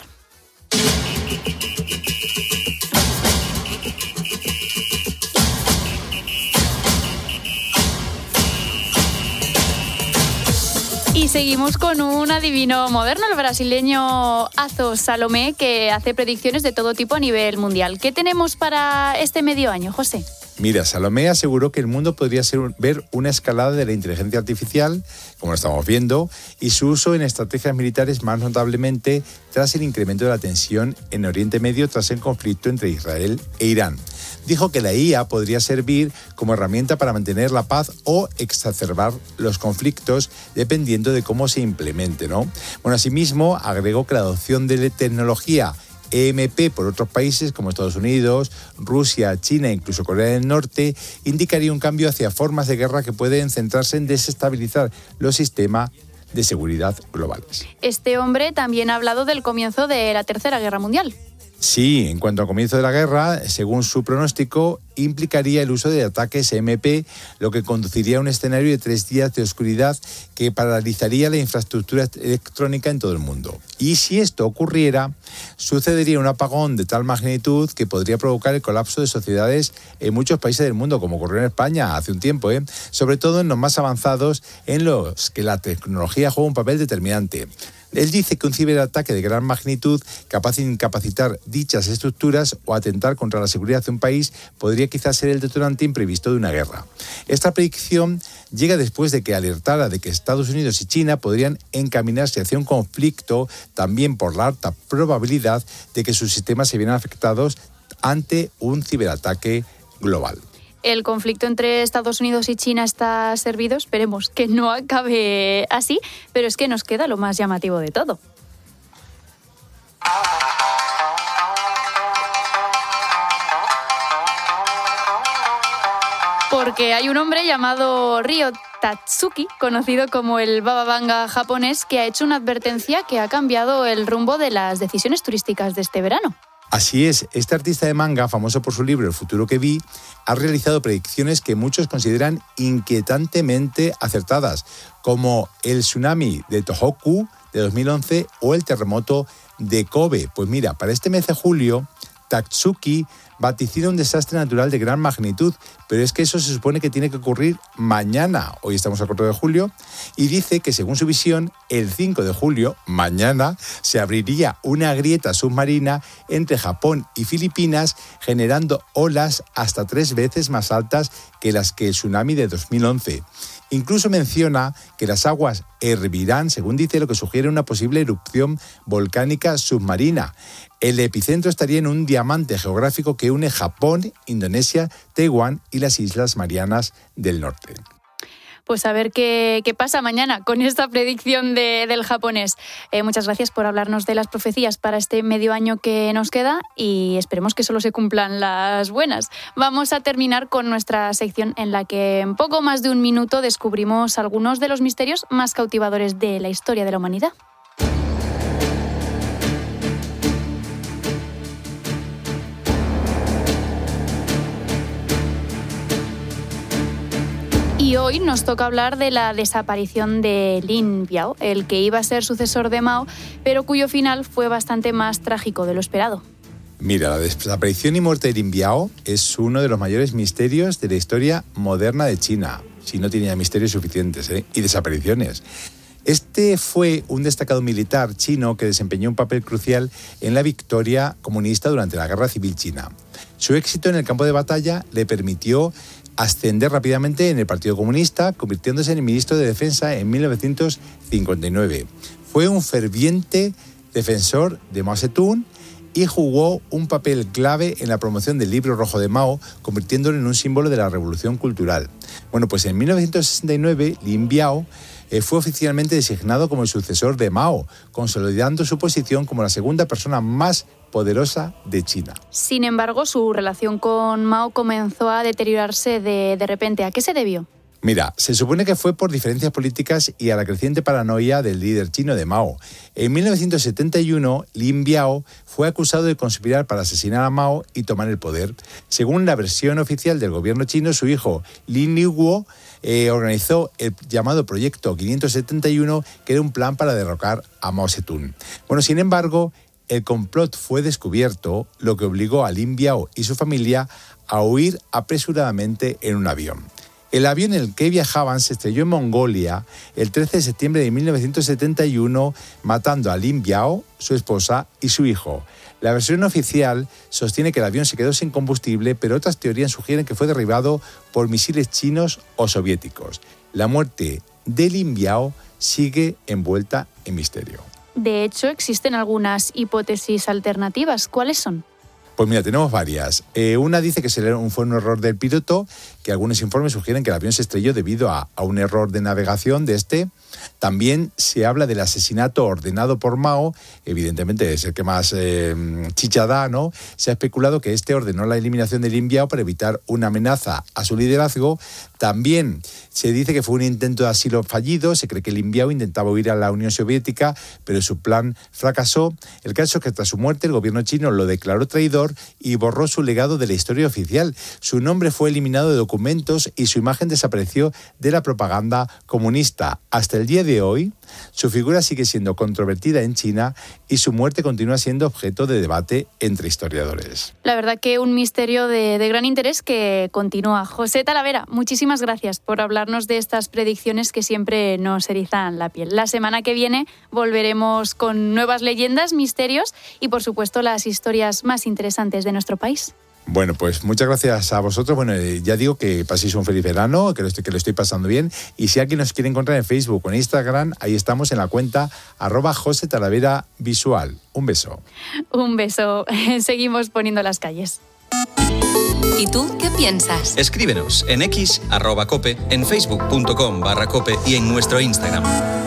Y seguimos con un adivino moderno, el brasileño Azo Salomé, que hace predicciones de todo tipo a nivel mundial. ¿Qué tenemos para este medio año, José? Mira, Salomé aseguró que el mundo podría ver una escalada de la inteligencia artificial, como lo estamos viendo, y su uso en estrategias militares más notablemente tras el incremento de la tensión en Oriente Medio tras el conflicto entre Israel e Irán. Dijo que la IA podría servir como herramienta para mantener la paz o exacerbar los conflictos dependiendo de cómo se implemente, ¿no? Bueno, asimismo, agregó que la adopción de tecnología EMP por otros países como Estados Unidos, Rusia, China e incluso Corea del Norte indicaría un cambio hacia formas de guerra que pueden centrarse en desestabilizar los sistemas de seguridad globales. Este hombre también ha hablado del comienzo de la Tercera Guerra Mundial. Sí, en cuanto al comienzo de la guerra, según su pronóstico, implicaría el uso de ataques EMP, lo que conduciría a un escenario de 3 días de oscuridad que paralizaría la infraestructura electrónica en todo el mundo. Y si esto ocurriera, sucedería un apagón de tal magnitud que podría provocar el colapso de sociedades en muchos países del mundo, como ocurrió en España hace un tiempo, sobre todo en los más avanzados, en los que la tecnología juega un papel determinante. Él dice que un ciberataque de gran magnitud capaz de incapacitar dichas estructuras o atentar contra la seguridad de un país podría quizás ser el detonante imprevisto de una guerra. Esta predicción llega después de que alertara de que Estados Unidos y China podrían encaminarse hacia un conflicto, también por la alta probabilidad de que sus sistemas se vieran afectados ante un ciberataque global. El conflicto entre Estados Unidos y China está servido. Esperemos que no acabe así, pero es que nos queda lo más llamativo de todo. Porque hay un hombre llamado Ryo Tatsuki, conocido como el Baba Vanga japonés, que ha hecho una advertencia que ha cambiado el rumbo de las decisiones turísticas de este verano. Así es, este artista de manga, famoso por su libro El futuro que vi, ha realizado predicciones que muchos consideran inquietantemente acertadas, como el tsunami de Tohoku de 2011 o el terremoto de Kobe. Pues mira, para este mes de julio, Tatsuki vaticina un desastre natural de gran magnitud, pero es que eso se supone que tiene que ocurrir mañana, hoy estamos a 4 de julio, y dice que según su visión, el 5 de julio, mañana, se abriría una grieta submarina entre Japón y Filipinas, generando olas hasta 3 veces más altas que las que el tsunami de 2011. Incluso menciona que las aguas hervirán, según dice, lo que sugiere una posible erupción volcánica submarina. El epicentro estaría en un diamante geográfico que une Japón, Indonesia, Taiwán y las Islas Marianas del Norte. Pues a ver qué pasa mañana con esta predicción del japonés. Muchas gracias por hablarnos de las profecías para este medio año que nos queda y esperemos que solo se cumplan las buenas. Vamos a terminar con nuestra sección en la que en poco más de un minuto descubrimos algunos de los misterios más cautivadores de la historia de la humanidad. Y hoy nos toca hablar de la desaparición de Lin Biao, el que iba a ser sucesor de Mao, pero cuyo final fue bastante más trágico de lo esperado. Mira, la desaparición y muerte de Lin Biao es uno de los mayores misterios de la historia moderna de China. Si no tenía misterios suficientes, y desapariciones. Este fue un destacado militar chino que desempeñó un papel crucial en la victoria comunista durante la Guerra Civil China. Su éxito en el campo de batalla le permitió ascender rápidamente en el Partido Comunista, convirtiéndose en el ministro de Defensa en 1959. Fue un ferviente defensor de Mao Zedong y jugó un papel clave en la promoción del libro rojo de Mao, convirtiéndolo en un símbolo de la revolución cultural. Bueno, pues en 1969 Lin Biao fue oficialmente designado como el sucesor de Mao, consolidando su posición como la segunda persona más poderosa de China. Sin embargo, su relación con Mao comenzó a deteriorarse de repente. ¿A qué se debió? Mira, se supone que fue por diferencias políticas y a la creciente paranoia del líder chino de Mao. En 1971, Lin Biao fue acusado de conspirar para asesinar a Mao y tomar el poder. Según la versión oficial del gobierno chino, su hijo Lin Liuguo organizó el llamado Proyecto 571, que era un plan para derrocar a Mao Zedong. Bueno, sin embargo, el complot fue descubierto, lo que obligó a Lin Biao y su familia a huir apresuradamente en un avión. El avión en el que viajaban se estrelló en Mongolia el 13 de septiembre de 1971, matando a Lin Biao, su esposa y su hijo. La versión oficial sostiene que el avión se quedó sin combustible, pero otras teorías sugieren que fue derribado por misiles chinos o soviéticos. La muerte de Lin Biao sigue envuelta en misterio. De hecho, existen algunas hipótesis alternativas. ¿Cuáles son? Pues mira, tenemos varias. Una dice que fue un error del piloto, que algunos informes sugieren que el avión se estrelló debido a un error de navegación de este. También se habla del asesinato ordenado por Mao, evidentemente es el que más chicha da, ¿no? Se ha especulado que este ordenó la eliminación de Lin Biao para evitar una amenaza a su liderazgo. También se dice que fue un intento de asilo fallido. Se cree que Lin Biao intentaba huir a la Unión Soviética, pero su plan fracasó. El caso es que tras su muerte el gobierno chino lo declaró traidor y borró su legado de la historia oficial. Su nombre fue eliminado de documentos y su imagen desapareció de la propaganda comunista. Hasta el día de hoy, su figura sigue siendo controvertida en China y su muerte continúa siendo objeto de debate entre historiadores. La verdad que un misterio de gran interés que continúa. José Talavera, muchísimas gracias por hablarnos de estas predicciones que siempre nos erizan la piel. La semana que viene volveremos con nuevas leyendas, misterios y, por supuesto, las historias más interesantes de nuestro país. Bueno, pues muchas gracias a vosotros. Bueno, ya digo que paséis un feliz verano, que lo estoy pasando bien. Y si alguien nos quiere encontrar en Facebook o en Instagram, ahí estamos en la cuenta @JoseTalaveraVisual. Un beso. Un beso. Seguimos poniendo las calles. ¿Y tú qué piensas? Escríbenos en X, @cope, en facebook.com/cope y en nuestro Instagram.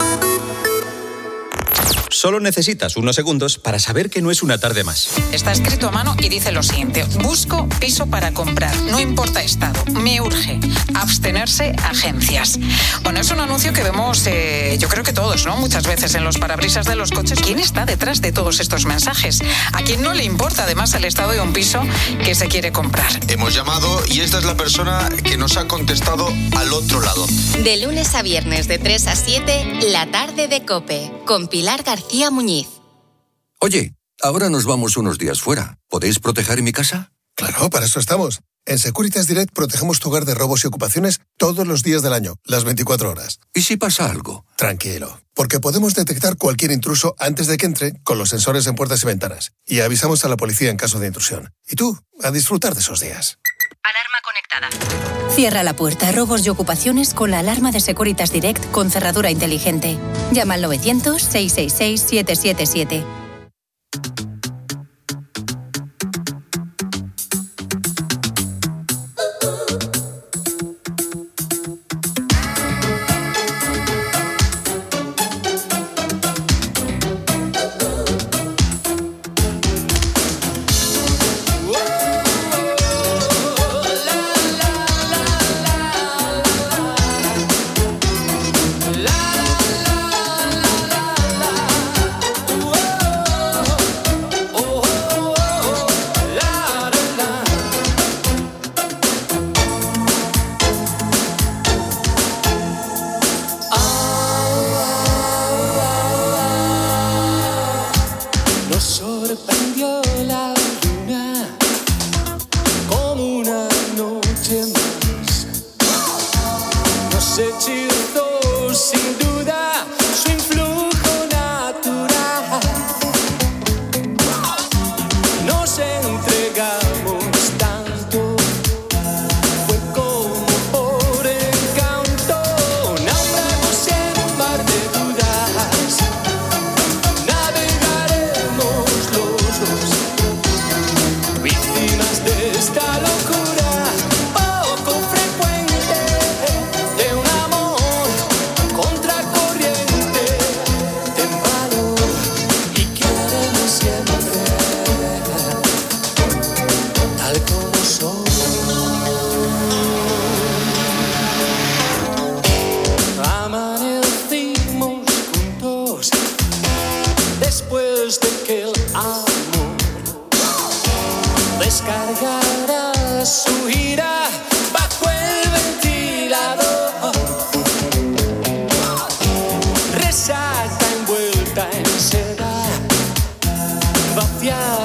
Solo necesitas unos segundos para saber que no es una tarde más. Está escrito a mano y dice lo siguiente: busco piso para comprar, no importa estado, me urge, abstenerse agencias. Bueno, es un anuncio que vemos, yo creo que todos, ¿no? Muchas veces en los parabrisas de los coches. ¿Quién está detrás de todos estos mensajes? ¿A quién no le importa además el estado de un piso que se quiere comprar? Hemos llamado y esta es la persona que nos ha contestado al otro lado. De lunes a viernes de 3 a 7, La Tarde de COPE, con Pilar García Muñiz. Oye, ahora nos vamos unos días fuera. ¿Podéis proteger mi casa? Claro, para eso estamos. En Securitas Direct protegemos tu hogar de robos y ocupaciones todos los días del año, las 24 horas. ¿Y si pasa algo? Tranquilo, porque podemos detectar cualquier intruso antes de que entre con los sensores en puertas y ventanas. Y avisamos a la policía en caso de intrusión. Y tú, a disfrutar de esos días. Alarma conectada. Cierra la puerta a robos y ocupaciones con la alarma de Securitas Direct con cerradura inteligente. Llama al 900-666-777.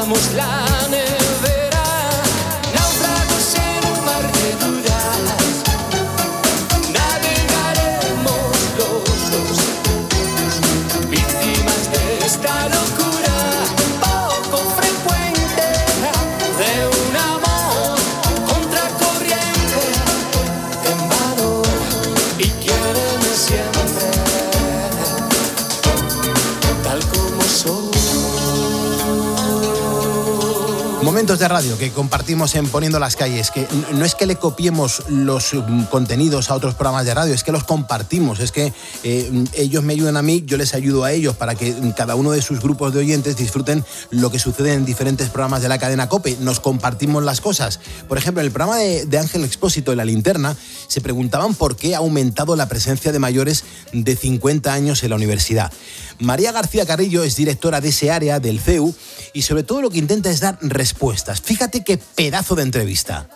Llenamos la nevera, náufragos en un mar de dudas, navegaremos los dos, víctimas de esta locura poco frecuente, de un amor contracorriente, en valor y quiéreme siempre, tal como soy. Momentos de radio que compartimos en Poniendo las Calles, que no es que le copiemos los contenidos a otros programas de radio, es que los compartimos, es que ellos me ayudan a mí, yo les ayudo a ellos para que cada uno de sus grupos de oyentes disfruten lo que sucede en diferentes programas de la cadena COPE. Nos compartimos las cosas. Por ejemplo, en el programa de Ángel Expósito de La Linterna se preguntaban por qué ha aumentado la presencia de mayores de 50 años en la universidad. María García Carrillo es directora de ese área del CEU y sobre todo lo que intenta es dar respuestas. Fíjate qué pedazo de entrevista.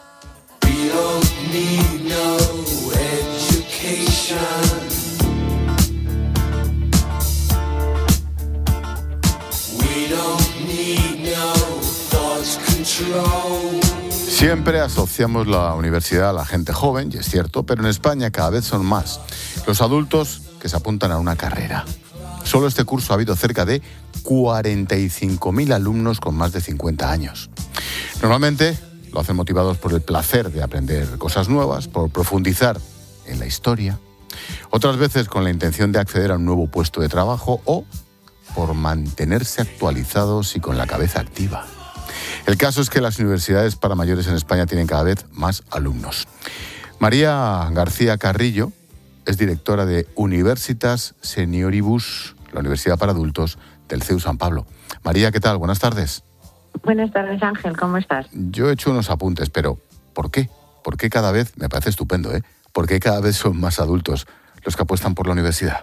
Siempre asociamos la universidad a la gente joven, y es cierto, pero en España cada vez son más los adultos que se apuntan a una carrera. Solo este curso ha habido cerca de 45.000 alumnos con más de 50 años. Normalmente lo hacen motivados por el placer de aprender cosas nuevas, por profundizar en la historia, otras veces con la intención de acceder a un nuevo puesto de trabajo o por mantenerse actualizados y con la cabeza activa. El caso es que las universidades para mayores en España tienen cada vez más alumnos. María García Carrillo es directora de Universitas Senioribus, la Universidad para Adultos del CEU San Pablo. María, ¿qué tal? Buenas tardes. Buenas tardes, Ángel, ¿cómo estás? Yo he hecho unos apuntes, pero ¿por qué? ¿Por qué cada vez, me parece estupendo, ¿por qué cada vez son más adultos los que apuestan por la universidad?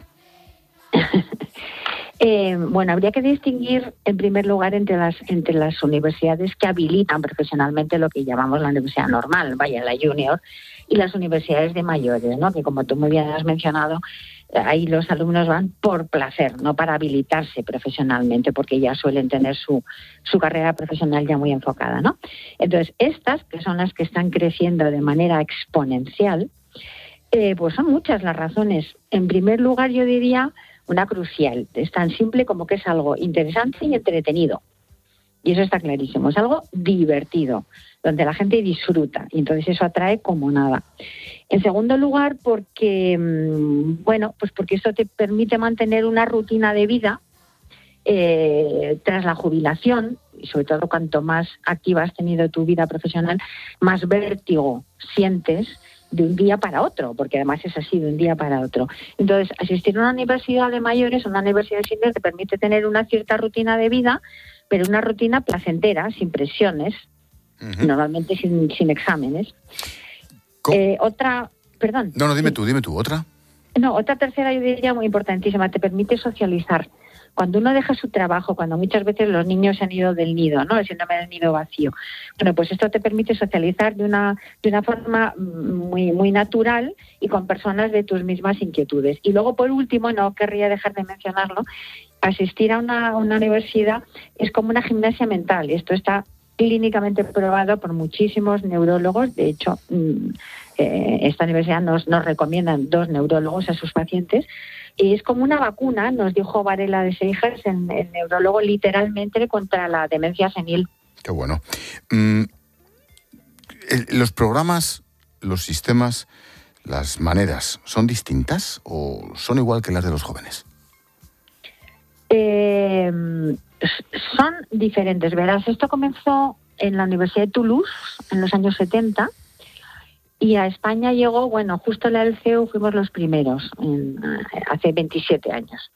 Bueno, habría que distinguir en primer lugar entre las universidades que habilitan profesionalmente lo que llamamos la universidad normal, vaya, la junior, y las universidades de mayores, ¿no? Que como tú muy bien has mencionado, ahí los alumnos van por placer, no para habilitarse profesionalmente, porque ya suelen tener su carrera profesional ya muy enfocada, ¿no? Entonces, estas, que son las que están creciendo de manera exponencial, pues son muchas las razones. En primer lugar, yo diría una crucial, es tan simple como que es algo interesante y entretenido. Y eso está clarísimo, es algo divertido, donde la gente disfruta, y entonces eso atrae como nada. En segundo lugar, porque esto te permite mantener una rutina de vida tras la jubilación, y sobre todo cuanto más activa has tenido tu vida profesional, más vértigo sientes de un día para otro, porque además es así, de un día para otro. Entonces, asistir a una universidad de mayores, una universidad de senior, te permite tener una cierta rutina de vida, pero una rutina placentera, sin presiones, normalmente sin exámenes. Dime tú, ¿otra? No, otra tercera, yo diría muy importantísima, te permite socializar. Cuando uno deja su trabajo, cuando muchas veces los niños se han ido del nido, ¿no? El síndrome del nido vacío. Bueno, pues esto te permite socializar de una forma muy, muy natural y con personas de tus mismas inquietudes. Y luego, por último, no querría dejar de mencionarlo, asistir a una universidad es como una gimnasia mental. Esto está clínicamente probado por muchísimos neurólogos. De hecho, esta universidad nos recomiendan 2 neurólogos a sus pacientes. Y es como una vacuna, nos dijo Varela de Seijas, el neurólogo, literalmente contra la demencia senil. Qué bueno. ¿Los programas, los sistemas, las maneras, son distintas o son igual que las de los jóvenes? Son diferentes. Verás, esto comenzó en la Universidad de Toulouse en los años 70. Y a España llegó, justo la del CEU fuimos los primeros, hace 27 años.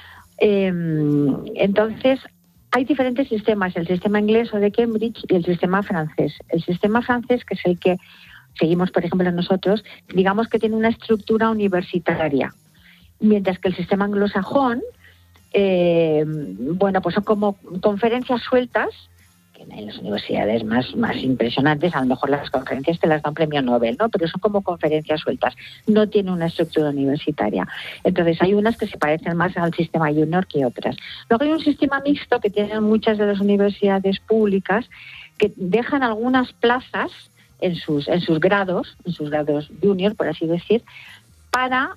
Entonces, hay diferentes sistemas, el sistema inglés o de Cambridge y el sistema francés. El sistema francés, que es el que seguimos, por ejemplo, nosotros, digamos que tiene una estructura universitaria, mientras que el sistema anglosajón, pues son como conferencias sueltas que en las universidades más impresionantes, a lo mejor las conferencias te las da un premio Nobel, ¿no? Pero son como conferencias sueltas, no tiene una estructura universitaria. Entonces hay unas que se parecen más al sistema junior que otras. Luego hay un sistema mixto que tienen muchas de las universidades públicas, que dejan algunas plazas en sus grados junior, por así decir, para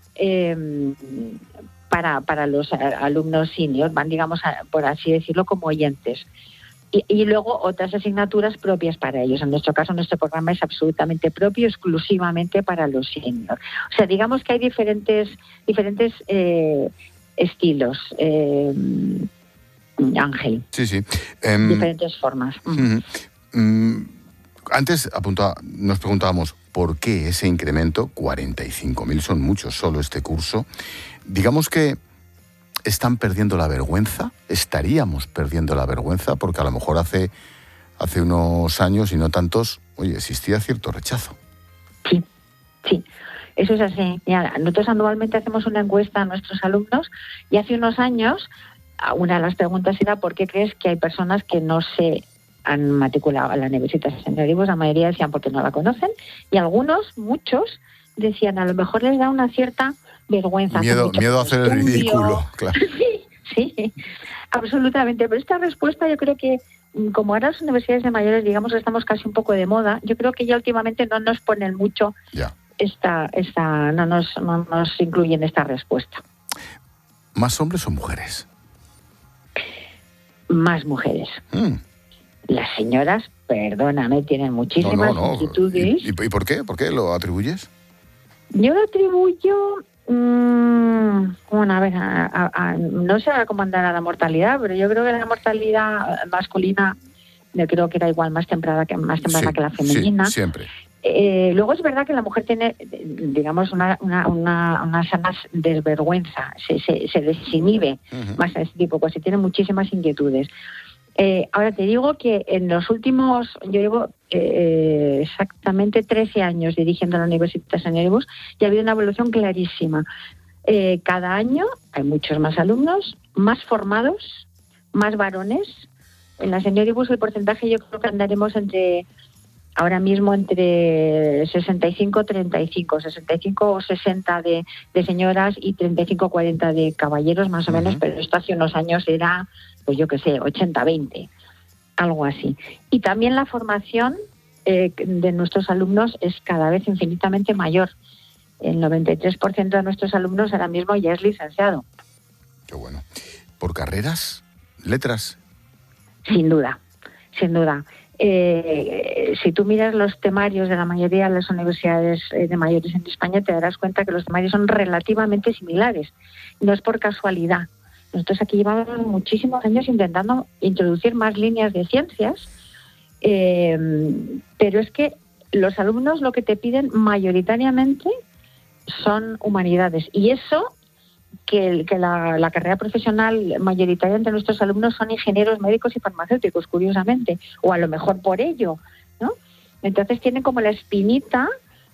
los alumnos senior, van, digamos, por así decirlo, como oyentes. Y luego otras asignaturas propias para ellos. En nuestro caso, nuestro programa es absolutamente propio, exclusivamente para los senior. O sea, digamos que hay diferentes estilos, Ángel. Sí. Diferentes formas. Antes nos preguntábamos por qué ese incremento, 45.000 son muchos solo este curso. Digamos que están perdiendo la vergüenza, estaríamos perdiendo la vergüenza, porque a lo mejor hace unos años y no tantos, existía cierto rechazo. Sí, eso es así. Mira, nosotros anualmente hacemos una encuesta a nuestros alumnos y hace unos años una de las preguntas era ¿por qué crees que hay personas que no se han matriculado a la Universitat de Sant Jordi? La mayoría decían porque no la conocen y muchos decían a lo mejor les da una cierta vergüenza. Miedo a hacer el ridículo, claro. Sí, absolutamente. Pero esta respuesta yo creo que, como ahora las universidades de mayores, digamos, estamos casi un poco de moda, yo creo que ya últimamente no nos ponen mucho no nos incluyen esta respuesta. ¿Más hombres o mujeres? Más mujeres. Las señoras, perdóname, tienen muchísimas inquietudes. ¿Y por qué? ¿Por qué lo atribuyes? Yo lo atribuyo, no sé cómo andará la mortalidad, pero yo creo que la mortalidad masculina, yo creo que era igual más temprana que la femenina. Sí, siempre. Luego es verdad que la mujer tiene, digamos, una sana desvergüenza, se desinhibe más a este tipo de cosas, tiene muchísimas inquietudes. Ahora te digo que en los últimos, yo llevo exactamente 13 años dirigiendo la Universitat de Sant Jordi y ha habido una evolución clarísima. Cada año hay muchos más alumnos, más formados, más varones. En la Sant Jordi el porcentaje yo creo que andaremos ahora mismo entre 65-35, 65 o 60 de señoras y 35-40 de caballeros, más o menos, pero esto hace unos años era, pues yo qué sé, 80-20, algo así. Y también la formación de nuestros alumnos es cada vez infinitamente mayor. El 93% de nuestros alumnos ahora mismo ya es licenciado. Qué bueno. ¿Por carreras? ¿Letras? Sin duda. Si tú miras los temarios de la mayoría de las universidades de mayores en España, te darás cuenta que los temarios son relativamente similares. No es por casualidad. Nosotros aquí llevamos muchísimos años intentando introducir más líneas de ciencias, pero es que los alumnos lo que te piden mayoritariamente son humanidades. Y eso, que la carrera profesional mayoritaria entre nuestros alumnos son ingenieros, médicos y farmacéuticos, curiosamente, o a lo mejor por ello, ¿no? Entonces tienen como la espinita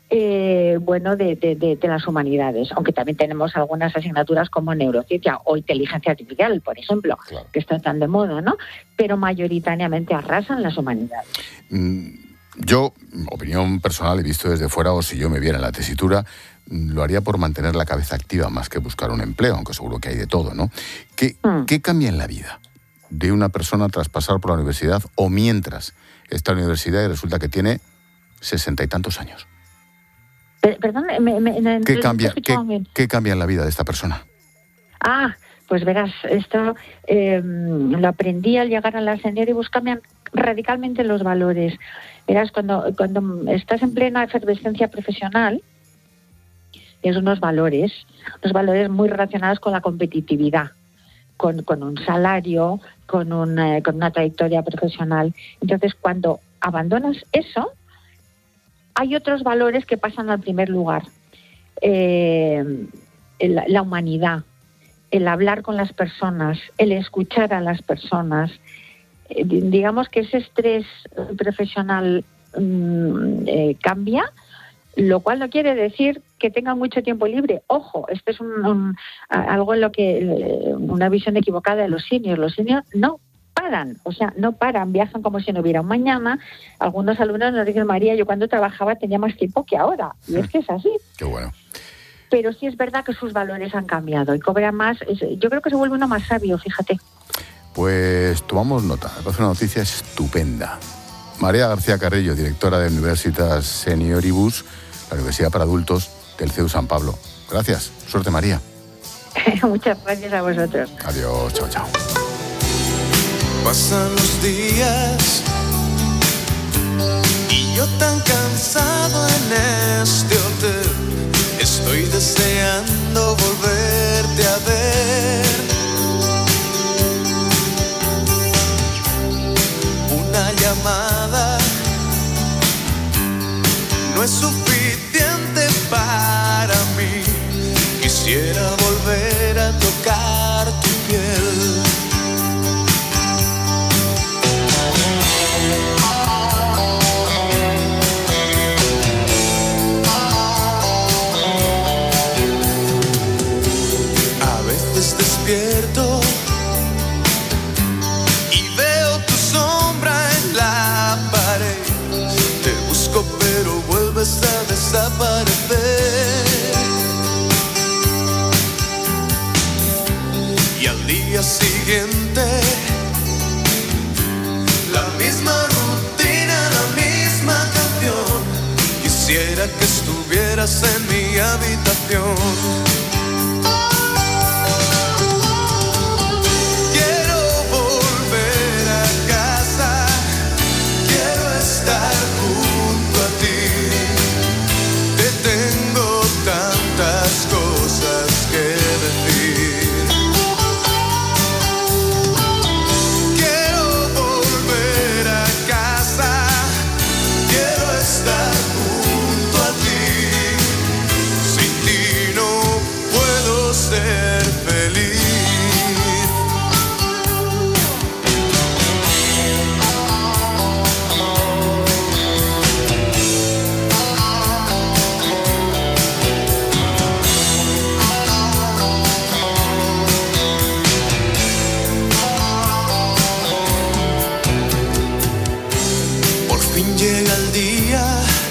de las humanidades, aunque también tenemos algunas asignaturas como neurociencia o inteligencia artificial, por ejemplo, claro, que están tan de moda, ¿no? Pero mayoritariamente arrasan las humanidades. Yo, opinión personal, he visto desde fuera, o si yo me viera en la tesitura, lo haría por mantener la cabeza activa más que buscar un empleo, aunque seguro que hay de todo, ¿no? ¿Qué cambia en la vida de una persona tras pasar por la universidad o mientras está en la universidad y resulta que tiene 60 y tantos años? Perdón, ¿Qué cambia en la vida de esta persona? Pues verás, esto lo aprendí al llegar a la Sant Jordi, cambian radicalmente los valores. Verás, cuando estás en plena efervescencia profesional, tienes unos valores muy relacionados con la competitividad, con un salario, con una trayectoria profesional. Entonces, cuando abandonas eso, hay otros valores que pasan al primer lugar. La humanidad, el hablar con las personas, el escuchar a las personas. Digamos que ese estrés profesional cambia, lo cual no quiere decir que tengan mucho tiempo libre. Ojo, esto es algo en lo que una visión equivocada de los seniors. Los seniors no paran paran, viajan como si no hubiera un mañana. Algunos alumnos nos dicen, María, yo cuando trabajaba tenía más tiempo que ahora, y es que es así. Qué bueno. Pero sí es verdad que sus valores han cambiado y cobra más. Yo creo que se vuelve uno más sabio, fíjate. Pues tomamos nota. Me parece una noticia estupenda. María García Carrillo, directora de Universitas Senioribus, la Universidad para Adultos del CEU San Pablo. Gracias. Suerte, María. Muchas gracias a vosotros. Adiós. Chao, chao. Pasan los días y yo tan cansado en este hotel. Estoy deseando volverte a ver. Una llamada no es suficiente para mí. Quisiera volver a tocar tu piel. Despierto y veo tu sombra en la pared. Te busco pero vuelves a desaparecer. Y al día siguiente la misma rutina, la misma canción. Quisiera que estuvieras en mi habitación. Llega el día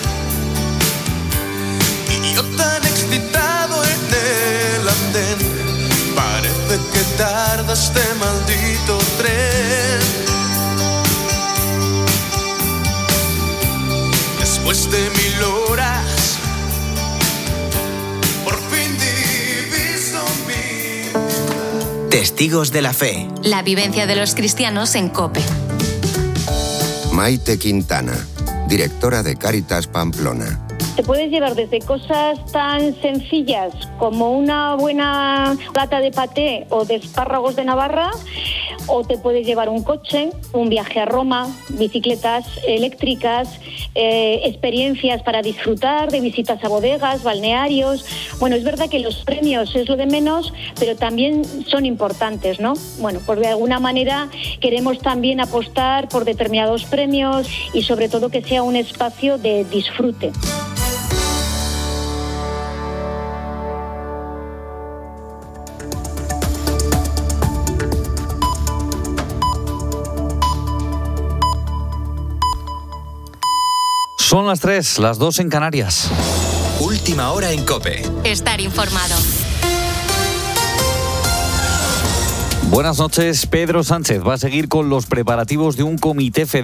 y yo tan excitado en el andén. Parece que tarda este maldito tren. Después de 1000 horas, por fin diviso mi... Testigos de la fe. La vivencia de los cristianos en COPE. Maite Quintana, directora de Cáritas Pamplona. Te puedes llevar desde cosas tan sencillas como una buena lata de paté o de espárragos de Navarra, o te puedes llevar un coche, un viaje a Roma, bicicletas eléctricas, experiencias para disfrutar de visitas a bodegas, balnearios. Bueno, es verdad que los premios es lo de menos, pero también son importantes, ¿no? Bueno, pues de alguna manera queremos también apostar por determinados premios y sobre todo que sea un espacio de disfrute. Son las 3, las 2 en Canarias. Última hora en COPE. Estar informado. Buenas noches. Pedro Sánchez va a seguir con los preparativos de un comité federal